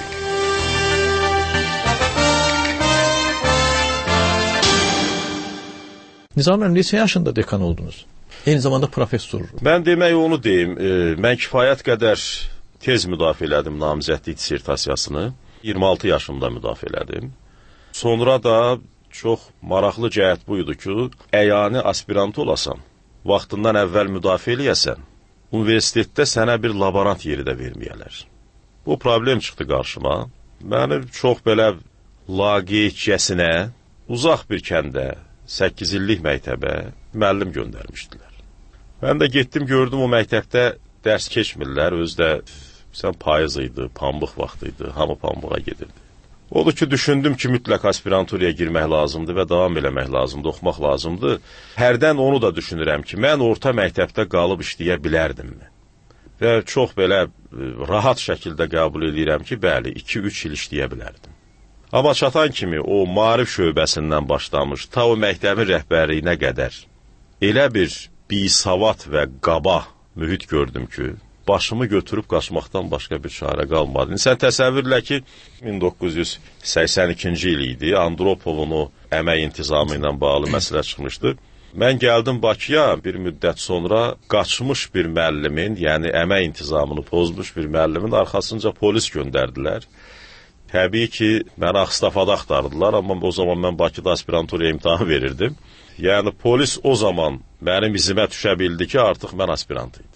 S13: Nizami, neçə yaşında dekan oldunuz? Eyni zamanda professor.
S12: Mən demək onu deyim, mən kifayət qədər tez müdafiə elədim namizədlik dissertasiyasını. 26 yaşımda müdafiə elədim. Sonra da çox maraqlı cəhət bu idi ki, əyani aspirant olasan, vaxtından əvvəl müdafiə eləyəsən, universitetdə sənə bir laborant yeri də verməyələr. Bu problem çıxdı qarşıma. Məni çox belə laqeydcəsinə, uzaq bir kəndə, 8 illik məktəbə müəllim göndərmişdilər. Mən də getdim, gördüm o məktəbdə dərs keçmirlər, özdə payız idi, pambıq vaxtı idi, hamı pambığa gedirdi. Odur ki, düşündüm ki, mütləq aspiranturaya girmək lazımdır və davam eləmək lazımdır, oxumaq lazımdır. Hərdən onu da düşünürəm ki, mən orta məktəbdə qalıb işləyə bilərdimmi? Və çox belə rahat şəkildə qəbul edirəm ki, bəli, 2-3 il işləyə bilərdim. Amma çatan kimi o maarif şöbəsindən başlamış, ta o məktəbin rəhbərliyinə qədər elə bir bisavad və qaba mühit gördüm ki, başımı götürüb qaçmaqdan başqa bir çarə qalmadı. Sən təsəvvürlə ki, 1982-ci il idi, Andropovun o əmək intizamı ilə bağlı məsələ çıxmışdı. Mən gəldim Bakıya, bir müddət sonra qaçmış bir müəllimin, yəni əmək intizamını pozmuş bir müəllimin arxasınca polis göndərdilər. Təbii ki, məni Ağstafada axtardılar, amma o zaman mən Bakıda aspiranturaya imtahan verirdim. Yəni, polis o zaman mənim izimə düşə bildi ki, artıq mən aspirant idim.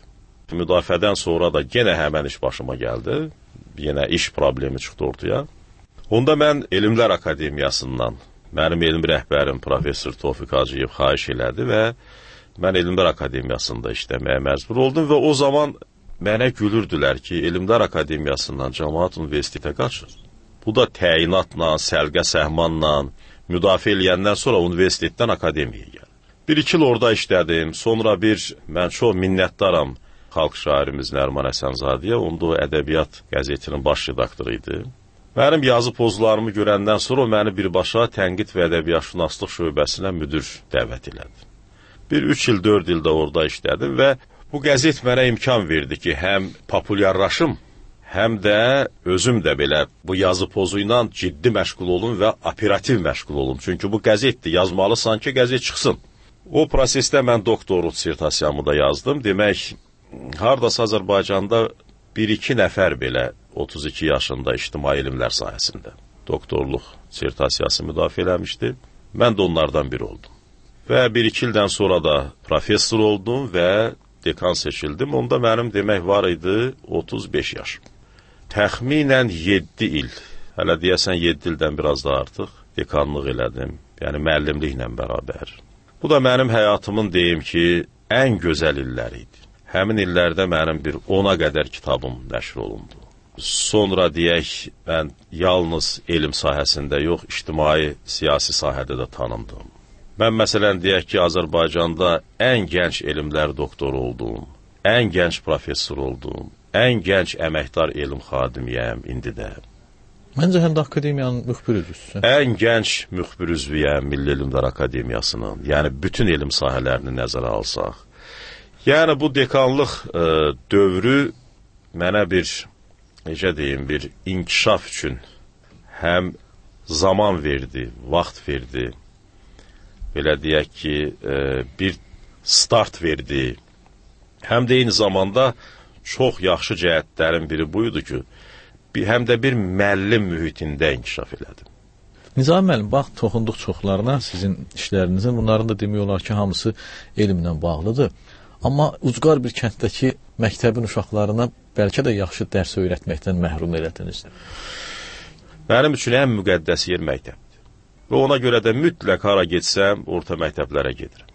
S12: müdafiədən sonra da yenə həmən iş başıma gəldi. Yenə iş problemi çıxdı ortaya. Onda mən Elmlər Akademiyasından mənim elm rəhbərim professor Tofiq Hacıyev xahiş elədi və mən Elmlər Akademiyasında işləməyə məcbur oldum və o zaman mənə gülürdülər ki, Elmlər Akademiyasından Cəmaət Universitetə qaçır. Bu da təyinatla, səlqə səhmanla müdafiə eləyəndən sonra universitetdən akademiyaya gəlir. 1-2 il orada işlədim. Sonra mən çox minnətdaram xalq şairimiz Nəriman Həsənzadəyə. Onda o ədəbiyyat qəzetinin baş redaktoru idi. Mənim yazı pozlarımı görəndən sonra o məni birbaşa tənqid və ədəbiyyatşünaslıq şöbəsinə müdir dəvət elədi. 3 il, 4 ildə orada işlədim və bu qəzet mənə imkan verdi ki, həm populyarlaşım, həm də özüm də belə bu yazı pozu ilə ciddi məşğul olum və operativ məşğul olum. Çünki bu qəzetdir, yazmalısan ki, qəzet çıxsın. O prosesdə mən doktorluq dissertasiyamı da yazdım. Demək, hardasa Azərbaycanda 1-2 nəfər belə 32 yaşında ictimai elmlər sahəsində doktorluq dissertasiyası müdafiə eləmişdi. Mən də onlardan biri oldum. Və 1-2 ildən sonra da professor oldum və dekan seçildim. Onda mənim demək var idi 35 yaş. Təxminən 7 il, hələ deyəsən 7 ildən biraz da artıq dekanlıq elədim. Yəni müəllimliklə bərabər. Bu da mənim həyatımın deyim ki, ən gözəl illəri idi. Həmin illərdə mənim bir 10-a qədər kitabım nəşr olundu. Sonra deyək, mən yalnız elm sahəsində yox, ictimai, siyasi sahədə də tanındım. Mən məsələn deyək ki, Azərbaycanda ən gənc elmlər doktoru oldum, ən gənc professor oldum, ən gənc əməkdar elm xadimiyəm indi də.
S13: Məncə həm də akademiyanın müxbir üzvüsün.
S12: Ən gənc müxbir üzvüyəm Milli Elmlər Akademiyasının. Yəni bütün elm sahələrini nəzərə alsaq. Yəni bu dekanlıq dövrü mənə bir, necə deyim, bir inkişaf üçün həm zaman verdi, vaxt verdi. Belə deyək ki, bir start verdi. Həm də eyni zamanda çox yaxşı cəhətlərin biri buydu ki, həm də bir müəllim mühitində inkişaf elədim.
S13: Nizami müəllim, bax, toxunduq çoxlarına sizin işlərinizin. Bunların da demək olar ki, hamısı elmlə bağlıdır. Amma ucqar bir kənddəki məktəbin uşaqlarına bəlkə də yaxşı dərs öyrətməkdən məhrum elədiniz.
S12: Mənim üçün ən müqəddəs yer məktəbdir. Və ona görə də mütləq hara getsəm, orta məktəblərə gedirəm.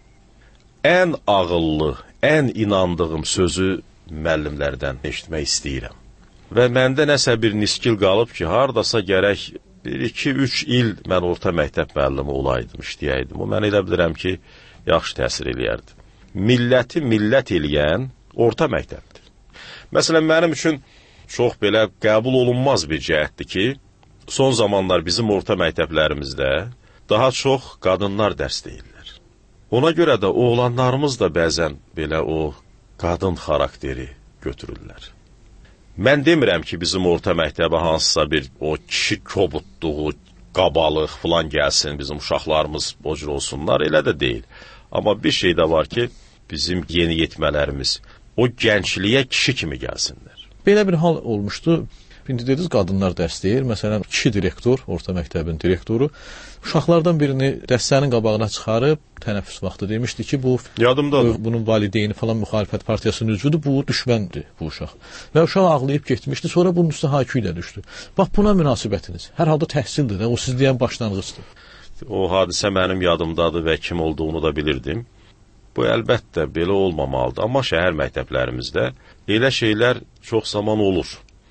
S12: Ən ağıllı, ən inandığım sözü müəllimlərdən eşitmək istəyirəm. Və məndə nəsə bir niskil qalıb ki, hardasa gərək 1-2-3 il mən orta məktəb müəllimi olaydım, işləyəydim. O, mən elə bilirəm ki, yaxşı təsir eləyərdi. Milləti millət eləyən orta məktəbdir. Məsələn, mənim üçün çox belə qəbul olunmaz bir cəhətdir ki, son zamanlar bizim orta məktəblərimizdə daha çox qadınlar dərs deyirlər. Ona görə də oğlanlarımız da bəzən belə o qadın xarakteri götürürlər. Mən demirəm ki, bizim orta məktəbə hansısa bir o kişi kobudluğu, qabalıq filan gəlsin, bizim uşaqlarımız o cür olsunlar, elə də deyil. Amma bir şey də var ki, bizim yeni yetmələrimiz o gəncliyə kişi kimi gəlsinlər.
S13: Belə bir hal olmuşdu. İndi dediniz, qadınlar dərs deyir. Məsələn, kişi direktor, orta məktəbin direktoru, uşaqlardan birini dərslərin qabağına çıxarıb, tənəffüs vaxtı demişdi ki, bunun valideyni falan müxalifət partiyasının üzvüdür, bu düşməndir bu uşaq. Və uşaq ağlayıb getmişdi, sonra bunun üstə hayküy də düşdü. Bax, buna münasibətiniz. Hər halda təhsildir də, o siz deyən başlanğıcdır.
S12: O hadisə mənim yadımdadır və kim olduğunu da bilirdim. Bu əlbəttə belə olmamalıdır, amma şəhər məktəblərimizdə elə şeylər çox zaman olur.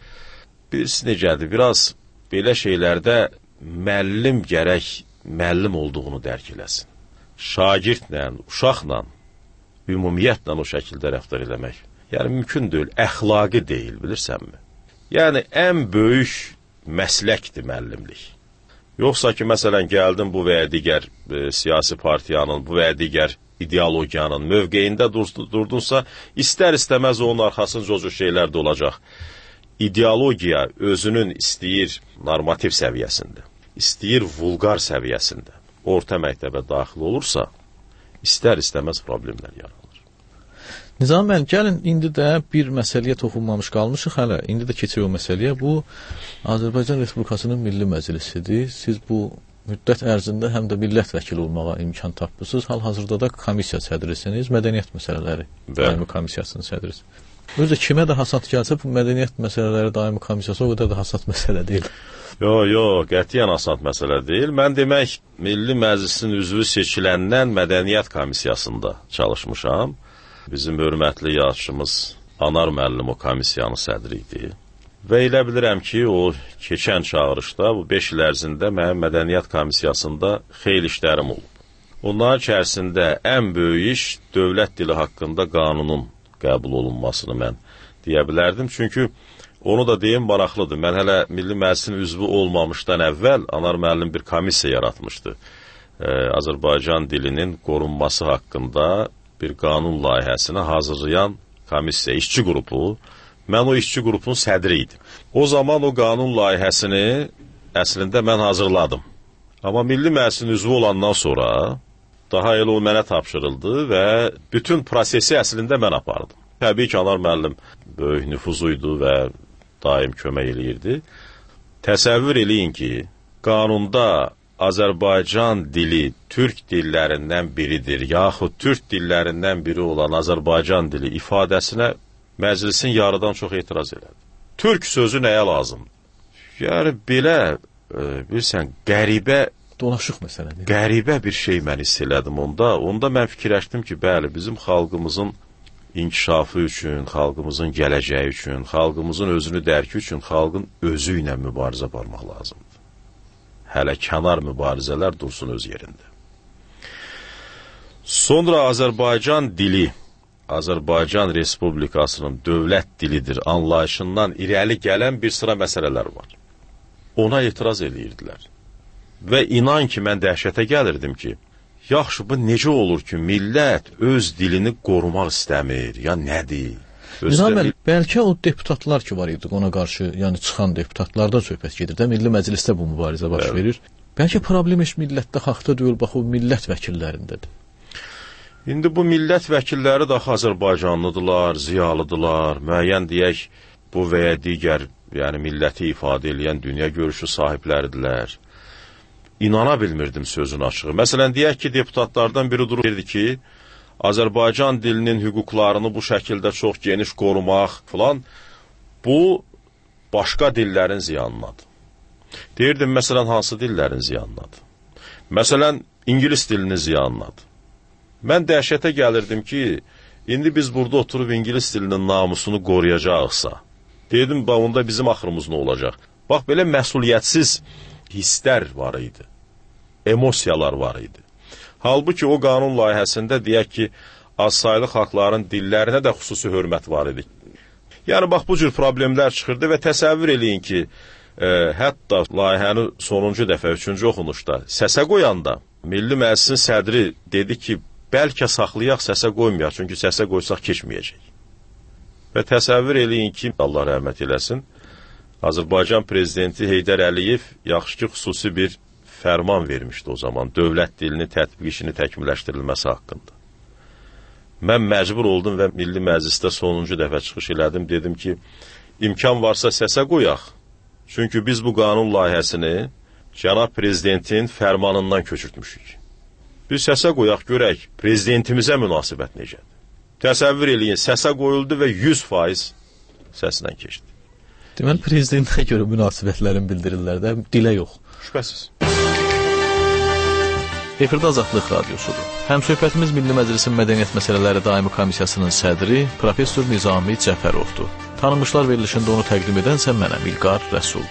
S12: Birisi necədir, biraz belə şeylərdə müəllim gərək müəllim olduğunu dərk eləsin. Şagirdlə, uşaqla, ümumiyyətlə o şəkildə rəftar eləmək. Yəni, mümkün deyil, əxlaqi deyil, bilirsənmi? Yəni, ən böyük məsləkdir müəllimlik. Yoxsa ki, məsələn, gəldim bu və ya digər siyasi partiyanın, bu və ya digər ideologiyanın mövqeyində durdunsa, istər-istəməz onun arxasınca o cür şeylər də olacaq. İdeologiya özünün istəyir normativ səviyyəsində, istəyir vulqar səviyyəsində, orta məktəbə daxil olursa, istər-istəməz problemlər yaranır.
S13: Nizami müəllim, gəlin indi də bir məsələyə toxunmamış qalmışıq hələ. İndi də keçir o məsələyə. Bu, Azərbaycan Respublikasının Milli Məclisidir. Siz bu müddət ərzində həm də millət vəkili olmağa imkan tapmışsınız. Hal-hazırda da komissiya sədrisiniz, mədəniyyət məsələləri daimi komissiyasının sədrisi. Özü kimə də hasad gəlsə, bu mədəniyyət məsələləri daimi komissiyası o qədər də hasad məsələ deyil.
S12: Yox, qətiyyən hasad məsələ deyil. Mən demək, Milli Məclisin üzvü seçiləndən mədəniyyət komissiyasında çalışmışam. Bizim hörmətli yazıçımız Anar müəllim o komissiyanın sədri idi. Və elə bilirəm ki, o keçən çağırışda, bu 5 il ərzində mənim mədəniyyət komissiyasında xeyli işlərim olub. Onların içərisində ən böyük iş dövlət dili haqqında qanunun qəbul olunmasını mən deyə bilərdim. Çünki onu da deyim, maraqlıdır. Mən hələ Milli Məclisin üzvü olmamışdan əvvəl Anar müəllim bir komissiya yaratmışdı. Azərbaycan dilinin qorunması haqqında bir qanun layihəsini hazırlayan komissiya, işçi qrupu. Mən o işçi qrupun sədri idim. O zaman o qanun layihəsini əslində mən hazırladım. Amma Milli Məclisin üzvü olandan sonra daha elə o mənə tapşırıldı və bütün prosesi əslində mən apardım. Təbii ki, Anar müəllim böyük nüfuzuydu və daim kömək eləyirdi. Təsəvvür eləyin ki, qanunda Azərbaycan dili türk dillərindən biridir, yaxud türk dillərindən biri olan Azərbaycan dili ifadəsinə məclisin yarıdan çox etiraz elədi. Türk sözü nəyə lazımdır? Yəni, belə, bilirsən, qəribə
S13: dolaşıq məsələdir.
S12: Qəribə bir şey mən hiss elədim onda. Onda mən fikirləşdim ki, bəli, bizim xalqımızın inkişafı üçün, xalqımızın gələcəyi üçün, xalqımızın özünü dərki üçün xalqın özü ilə mübarizə aparmaq lazımdır. Hələ kənar mübarizələr dursun öz yerində. Sonra Azərbaycan dili, Azərbaycan Respublikasının dövlət dilidir anlayışından irəli gələn bir sıra məsələlər var. Ona etiraz eləyirdilər. Və inan ki, mən dəhşətə gəlirdim ki, yaxşı, bu necə olur ki, millət öz dilini qorumaq istəmir, ya nədir?
S13: Nizam, bəlkə o deputatlar ki var idi, ona qarşı, yəni çıxan deputatlardan söhbət gedir də, Milli Məclisdə bu mübarizə baş verir. Bəlkə problem heç millətdə, xalqda deyil, bax, o millət vəkillərindədir.
S12: İndi bu millət vəkilləri də Azərbaycanlıdırlar, ziyalıdırlar, müəyyən deyək, bu və ya digər, yəni milləti ifadə edən dünya görüşü sahibləridirlər. İnana bilmirdim sözün açığı. Məsələn, deyək ki, deputatlardan biri durub dedi ki, Azərbaycan dilinin hüquqlarını bu şəkildə çox geniş qorumaq filan, bu başqa dillərin ziyanınadır. Deyirdim, məsələn, hansı dillərin ziyanınadır? Məsələn, İngilis dilinin ziyanınadır. Mən dəhşətə gəlirdim ki, indi biz burada oturub İngilis dilinin namusunu qoruyacaqsa, deyirdim, onda bizim axırımız nə olacaq? Bax, belə məsuliyyətsiz hisslər var idi, emosiyalar var idi. Halbuki o qanun layihəsində deyək ki, azsaylı xalqların dillərinə də xüsusi hörmət var idi. Yəni, bax, bu cür problemlər çıxırdı və təsəvvür eləyin ki, hətta layihəni sonuncu dəfə, 3-cü oxunuşda səsə qoyanda, Milli Məclisin sədri dedi ki, bəlkə saxlayaq, səsə qoymayaq, çünki səsə qoysaq keçməyəcək. Və təsəvvür eləyin ki, Allah rəhmət eləsin, Azərbaycan prezidenti Heydər Əliyev yaxşı ki, xüsusi bir fərman vermişdi o zaman, dövlət dilini tətbiq işini təkmilləşdirilməsi haqqında. Mən məcbur oldum və Milli Məclisdə sonuncu dəfə çıxış elədim, dedim ki, imkan varsa səsə qoyaq. Çünki biz bu qanun layihəsini cənab prezidentin fərmanından köçürtmüşük. Biz səsə qoyaq, görək, prezidentimizə münasibət necədir? Təsəvvür eləyin, səsə qoyuldu və 100% səslə keçdi.
S13: Deməli, prezidentə görə münasibətlərin bildirirlər də, dilə yox.
S12: Şübhəsiz.
S13: Efirdə Azadlıq Radiosudur. Həmsöhbətimiz Milli Məclisin Mədəniyyət Məsələləri Daimi Komissiyasının sədri Professor Nizami Cəfərovdur. Tanınmışlar verilişində onu təqdim edənsə mənəm İlqar Rəsul.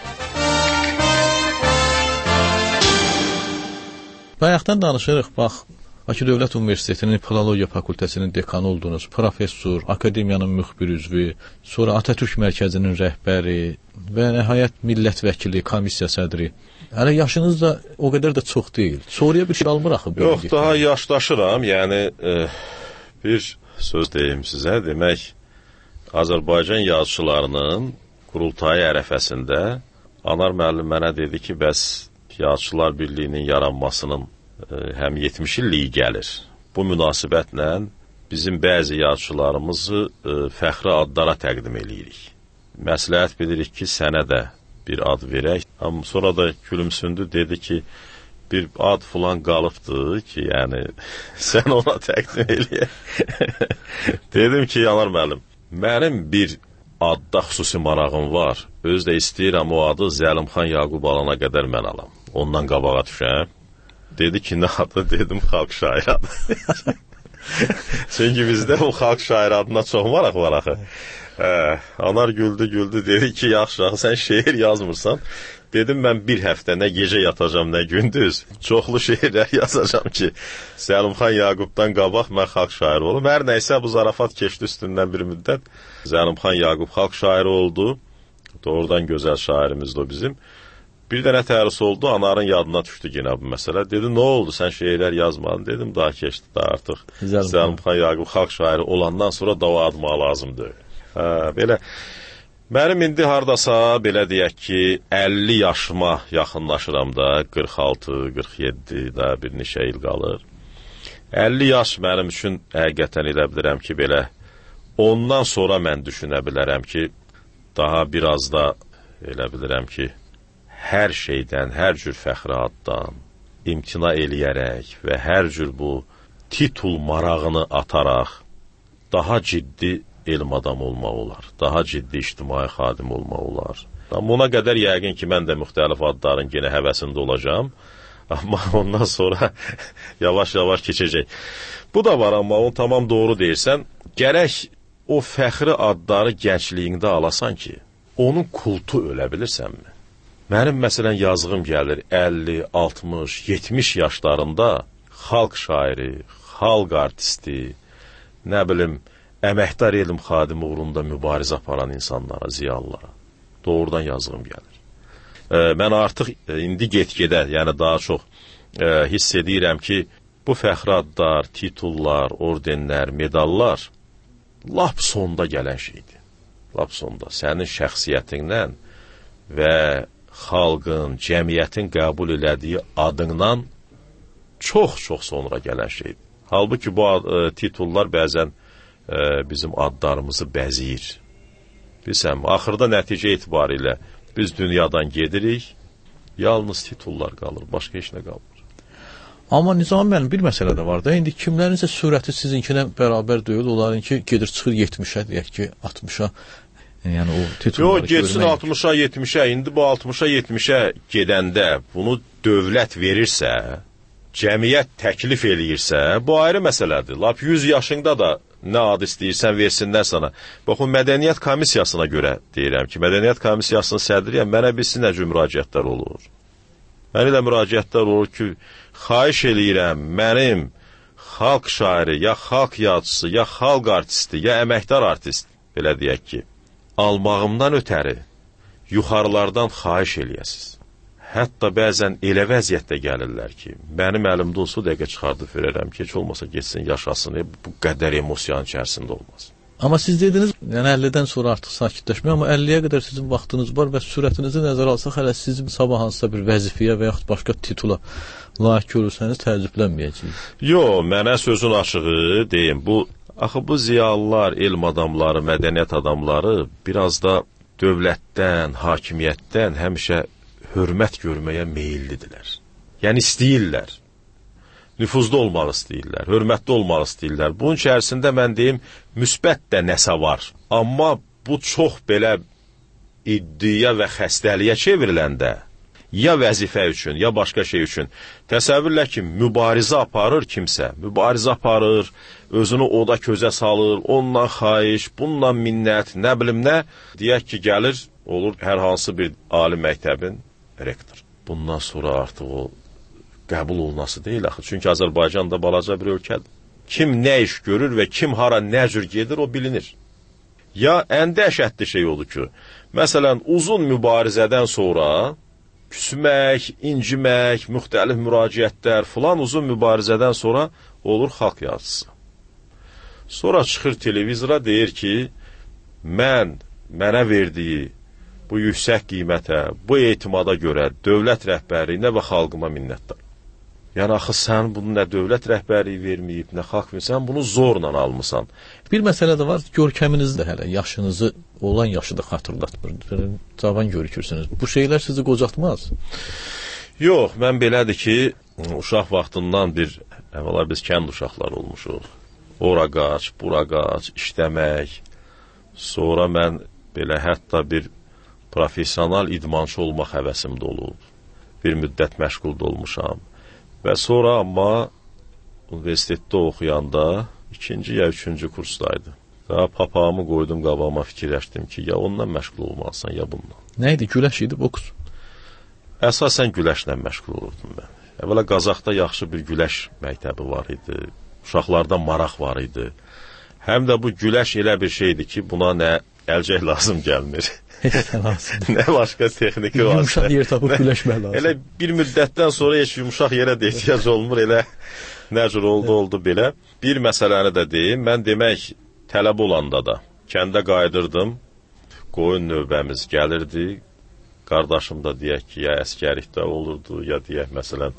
S13: Bayaqdan danışırıq, bax, Bakı Dövlət Universitetinin Filologiya Fakültəsinin dekanı oldunuz, professor, akademiyanın müxbir üzvü, sonra Atatürk Mərkəzinin rəhbəri və nəhayət millət vəkili, komissiya sədri. Hələ yaşınız da o qədər də çox deyil. Sonraya bir şey almır axı.
S12: Yox, daha yaşlaşıram. Yəni, bir söz deyim sizə. Demək, Azərbaycan yazıçılarının qurultayı ərəfəsində Anar müəllim mənə dedi ki, bəs Yazıçılar Birliyinin yaranmasının həm 70 illiyi gəlir. Bu münasibətlə bizim bəzi yazıçılarımızı fəxri adlara təqdim eləyirik. Məsləhət bilirik ki, sənə də bir ad verək. Amma sonra da gülümsündü, dedi ki, bir ad falan qalıbdı ki, yəni sən ona təqdim eləyək. Dedim ki, Anar müəllim, Mənim bir adda xüsusi marağım var. Öz də istəyirəm o adı Zəlimxan Yaqub alana qədər mən alam. Ondan qabağa düşəm. Dedi ki, nə adı? Dedim, xalq şairi adı. Çünki bizdə o xalq şairi adına çox maraq var axı. Anar güldü, dedi ki, yaxşı, sən şeir yazmırsan. Dedim, mən bir həftə nə gecə yatacam, nə gündüz. Çoxlu şeirlər yazacam ki, Zəlimxan Yaqubdan qabaq mən xalq şairi olum. Hər nəysə, bu zarafat keçdi üstündən bir müddət. Zəlimxan Yaqub xalq şairi oldu. Doğrudan gözəl şairimizdir o bizim. Bir dənə tərus oldu, Anarın yadına düşdü yenə bu məsələ. Dedi, nə oldu, sən şeirlər yazmadın? Dedim, daha keçdi, daha artıq. Zəlimxan Yaqub xalq şairi olandan sonra dava admaq lazımdır. Belə, mənim indi hardasa, belə deyək ki, 50 yaşıma yaxınlaşıram da, 46, 47, daha bir neçə il qalır. 50 yaş mənim üçün həqiqətən elə bilirəm ki, belə, ondan sonra mən düşünə bilərəm ki, daha biraz da elə bilirəm ki, hər şeydən, hər cür fəxri addan imtina eləyərək və hər cür bu titul marağını ataraq daha ciddi elm adamı olmaq olar, daha ciddi ictimai xadim olmaq olar. Buna qədər yəqin ki, mən də müxtəlif adların yenə həvəsində olacağım, amma ondan sonra yavaş-yavaş keçəcək. Bu da var, amma onu tamam doğru deyirsən, gərək o fəxri adları gəncliyində alasan ki, onun kultu ölə bilirsənmi? Mənim məsələn yazığım gəlir 50, 60, 70 yaşlarında xalq şairi, xalq artisti, nə bilim, əməkdar elm xadimi uğrunda mübarizə aparan insanlara, ziyalılara doğrudan yazığım gəlir. Mən artıq indi get-gedə, yəni daha çox hiss edirəm ki, bu fəxri adlar, titullar, ordenlər, medallar lap sonda gələn şeydir. Lap sonda. Sənin şəxsiyyətindən və xalqın, cəmiyyətin qəbul elədiyi adından çox-çox sonra gələn şeydir. Halbuki bu titullar bəzən bizim adlarımızı bəziyir. Bilsəm, axırda nəticə etibarilə biz dünyadan gedirik, yalnız titullar qalır, başqa heç nə qalmır.
S13: Amma Nizami müəllim, bir məsələ də var da, indi kimlərinsə sürəti sizinkinə bərabər deyil, onlarınki gedir çıxır 70-ə, deyək ki, 60-a, yəni o titulları görmək.
S12: Getsin 60-a, 70-ə, indi bu 60-a, 70-ə gedəndə bunu dövlət verirsə, cəmiyyət təklif eləyirsə, bu ayrı məsələdir. Lap 100 yaşında da nə ad istəyirsən versinlər sana. Baxın, mədəniyyət komissiyasına görə deyirəm ki, mədəniyyət komissiyasının sədriyəm, mənə bilsin necə müraciətlər olur. Mənə də müraciətlər olur ki, xahiş eləyirəm, mənim xalq şairi, ya xalq yazıcısı, ya xalq artisti, ya əməkdar artist, belə deyək ki, almağımdan ötəri yuxarılardan xahiş eləyəsiz. Hətta bəzən elə vəziyyətdə gəlirlər ki, mənim əlimdə olsa dəqiqə çıxardıb verərəm ki, heç olmasa geçsin, yaşasın, bu qədər emosiyanın içərisində olmaz.
S13: Amma siz dediniz, yəni 50-dən sonra artıq sakitləşmək, amma 50-yə qədər sizin vaxtınız var və sürətinizi nəzərə alsaq, hələ sizin sabah hansısa bir vəzifəyə və yaxud başqa titula layiq görürsəniz, təəccüblənməyəcəksiniz.
S12: Yox, mənə sözün açığı deyim, axı bu ziyalılar, elm adamları, mədəniyyət adamları biraz da dövlətdən, hakimiyyətdən həmişə hörmət görməyə meyillidirlər. Yəni istəyirlər. Nüfuzda olmaq istəyirlər, hörmətli olmaq istəyirlər. Bunun içərisində mən deyim, müsbət də nəsə var. Amma bu çox belə iddia və xəstəliyə çevriləndə, ya vəzifə üçün, ya başqa şey üçün, təsəvvürlə ki, mübarizə aparır kimsə, mübarizə aparır, özünü oda közə salır, onunla xahiş, bununla minnət, nə bilim nə, deyək ki, gəlir, olur hər hansı bir ali məktəbin rektor. Bundan sonra artıq o qəbul olunası deyil axı. Çünki Azərbaycan da balaca bir ölkədir. Kim nə iş görür və kim hara nə cür gedir, o bilinir. Ya ən dəhşətli şey olur ki, məsələn, uzun mübarizədən sonra küsmək, incimək, müxtəlif müraciətlər filan uzun mübarizədən sonra olur xalq yazıcısı. Sonra çıxır televizora deyir ki, mənə verdiyi bu yüksək qiymətə, bu etimada görə dövlət rəhbərliyinə və xalqıma minnətdar. Yəni, axı sən bunu nə dövlət rəhbərliyi verməyib, nə xalq verməyib, sən bunu zorla almısan.
S13: Bir məsələ də var, görkəminiz də hələ, yaşınızı olan yaşı da xatırlatmır. Cavan görükürsünüz. Bu şeylər sizi qocatmaz?
S12: Yox, mən belədir ki, uşaq vaxtından əvvəla biz kənd uşaqlar olmuşuq. Ora qaç, bura qaç, işləmək. Sonra mən belə hətta bir professional idmançı olmaq həvəsim də olub. Bir müddət məşğul da olmuşam. Və sonra amma universitetdə oxuyanda 2-ci ya 3-cü kursdaydı. Daha papağımı qoydum qabağıma, fikirləşdim ki, ya ondan məşğul olmalısan, ya bundan.
S13: Nə idi? Güləş idi, boks?
S12: Əsasən güləşlə məşğul olurdum mən. Əvvəla Qazaxda yaxşı bir güləş məktəbi var idi. Uşaqlarda maraq var idi. Həm də bu güləş elə bir şeydir ki, buna nə əlcək lazım gəlmir. Nə başqa texniki var.
S13: Yumuşaq yer tapıb güləşmək lazım.
S12: Elə bir müddətdən sonra heç yumuşaq yerə də ehtiyac olmur. Elə nə cür oldu belə. Bir məsələni də deyim. Mən demək tələb olanda da kəndə qayıdırdım. Qoyun növbəmiz gəlirdi. Qardaşım da deyək ki, ya əskərlikdə olurdu, ya deyək məsələn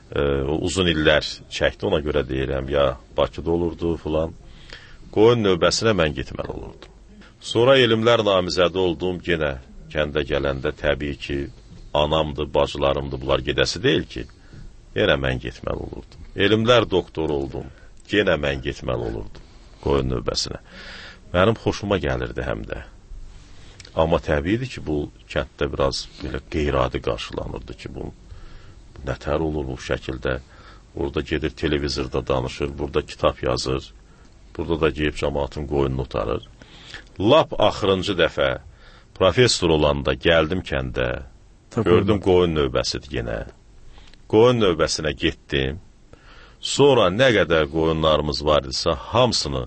S12: uzun illər çəkdi, ona görə deyirəm, ya Bakıda olurdu filan. Qoyun növbəsinə mən getməli olurdum. Sonra elmlər namizədi oldum, yenə kəndə gələndə təbii ki, anamdır, bacılarımdır, bunlar gedəsi deyil ki, yenə mən getməli olurdum. Elmlər doktoru oldum, yenə mən getməli olurdum qoyun növbəsinə. Mənim xoşuma gəlirdi həm də. Amma təbiidir ki, bu kənddə biraz belə qeyri-adi qarşılanırdı ki, bu nətər olur bu şəkildə. Orada gedir televizorda danışır, burada kitab yazır, burada da geyib cəmaatın qoyununu otarır. Lap axırıncı dəfə professor olanda gəldim kəndə, gördüm qoyun növbəsidir yenə. Qoyun növbəsinə getdim. Sonra nə qədər qoyunlarımız var idisə, hamısını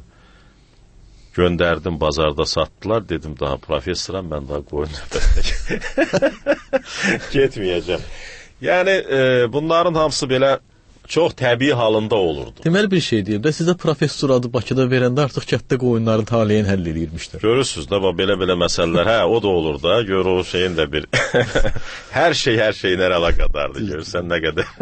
S12: göndərdim, bazarda satdılar. Dedim, daha professoram, mən daha qoyun növbəsinə getməyəcəm. Yəni, bunların hamısı belə çox təbii halında olurdu.
S13: Deməli bir şey deyim də, sizə professor adı Bakıda verəndə artıq kənddə qoyunların taleyin həll edirmişdir.
S12: Görürsünüz də, belə məsələlər, hə, o da olur da, gör o şeyin də bir, hər şeylə əlaqədardır, görürsən nə qədər.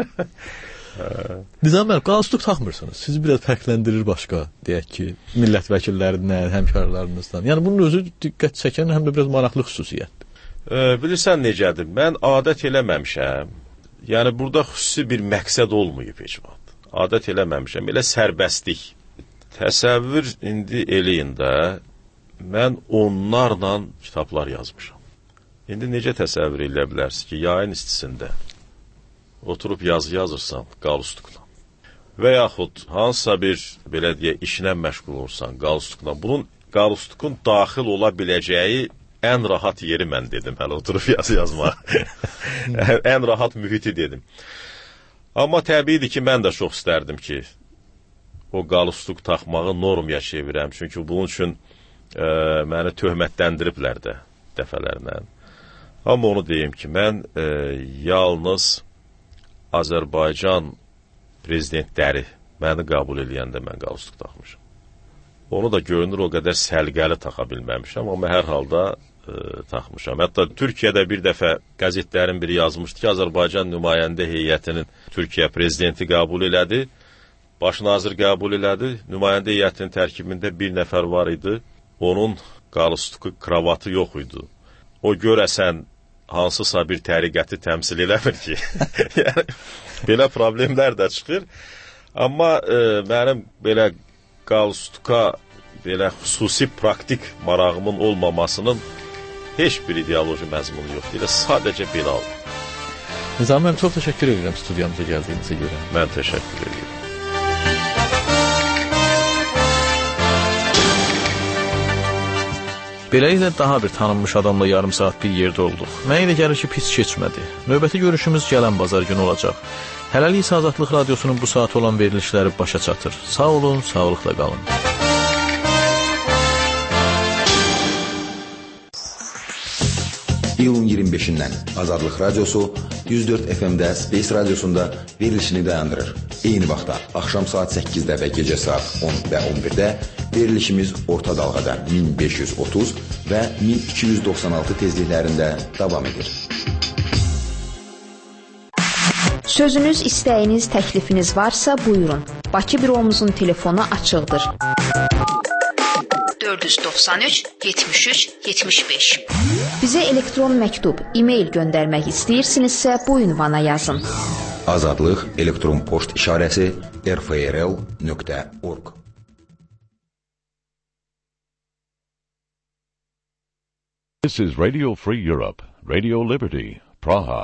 S13: Nizam müəllim, qalstuk taxmırsınız. Sizi biraz fərqləndirir başqa, deyək ki, millət vəkillərindən, həmkarlarınızdan. Yəni, bunun özü diqqət çəkən, həm də biraz maraqlı xüsusiyyətdir.
S12: Bilirsən necədir, mən adət eləməmişəm. Yəni, burada xüsusi bir məqsəd olmayıb heç vaxt. Adət eləməmişəm, elə sərbəstlik. Təsəvvür indi eləyin də, mən onlarla kitablar yazmışam. İndi necə təsəvvür elə bilərsiniz ki, yayın istisində oturub yazı yazırsan qalstukla və yaxud hansısa bir, belə deyə, işinə məşğul olursan qalstukla, bunun qalstukun daxil ola biləcəyi ən rahat yeri mən dedim, hələ oturub yazı yazmaq. Ən rahat mühiti dedim. Amma təbiidir ki, mən də çox istərdim ki, o qalstuk taxmağı normaya çevirəm. Çünki bunun üçün məni töhmətləndiriblər də dəfələrlə. Amma onu deyim ki, mən yalnız Azərbaycan prezidentləri məni qəbul eləyəndə mən qalstuk taxmışam. Onu da görünür o qədər səlqəli taxa bilməmişəm, amma hər halda taxmışam. Hətta Türkiyədə bir dəfə qəzetlərin biri yazmışdı ki, Azərbaycan nümayəndə heyətinin Türkiyə prezidenti qəbul elədi, baş nazir qəbul elədi, nümayəndə heyətinin tərkibində bir nəfər var idi, onun qalstuku, kravatı yox idi. O görəsən hansısa bir təriqəti təmsil eləmir ki. Yəni, belə problemlər də çıxır. Amma mənim belə qalstuka belə xüsusi praktik marağımın olmamasının heç bir ideoloji məzmunu yoxdur. Elə sadəcə belə aldım.
S13: Nizam müəllim, çox təşəkkür edirəm studiyamıza gəldiyinizə görə.
S12: Mən təşəkkür edirəm.
S13: Beləliklə daha bir tanınmış adamla yarım saat bir yerdə olduq. Mənə elə gəlir ki, pis keçmədi. Növbəti görüşümüz gələn bazar günü olacaq. Hələlik isə Azadlıq Radiosunun bu saat olan verilişləri başa çatır. Sağ olun, sağlıqla qalın.
S7: İyulun 25-dən Azadlıq Radiosu 104 FM-də Space Radiosunda verilişini dayandırır. Eyni vaxtda axşam saat 8-də və gecə saat 10 və 11-də verilişimiz orta dalğada 1530 və 1296 tezliklərində davam edir.
S5: Sözünüz, istəyiniz, təklifiniz varsa buyurun. Bakı büromuzun telefonu açıqdır. 493 73 75. Bizə elektron məktub, e-mail göndərmək istəyirsinizsə bu ünvana yazın.
S7: Azadlıq elektron poçt işarəsi rfrl.org
S15: This is Radio Free Europe, Radio Liberty, Praha.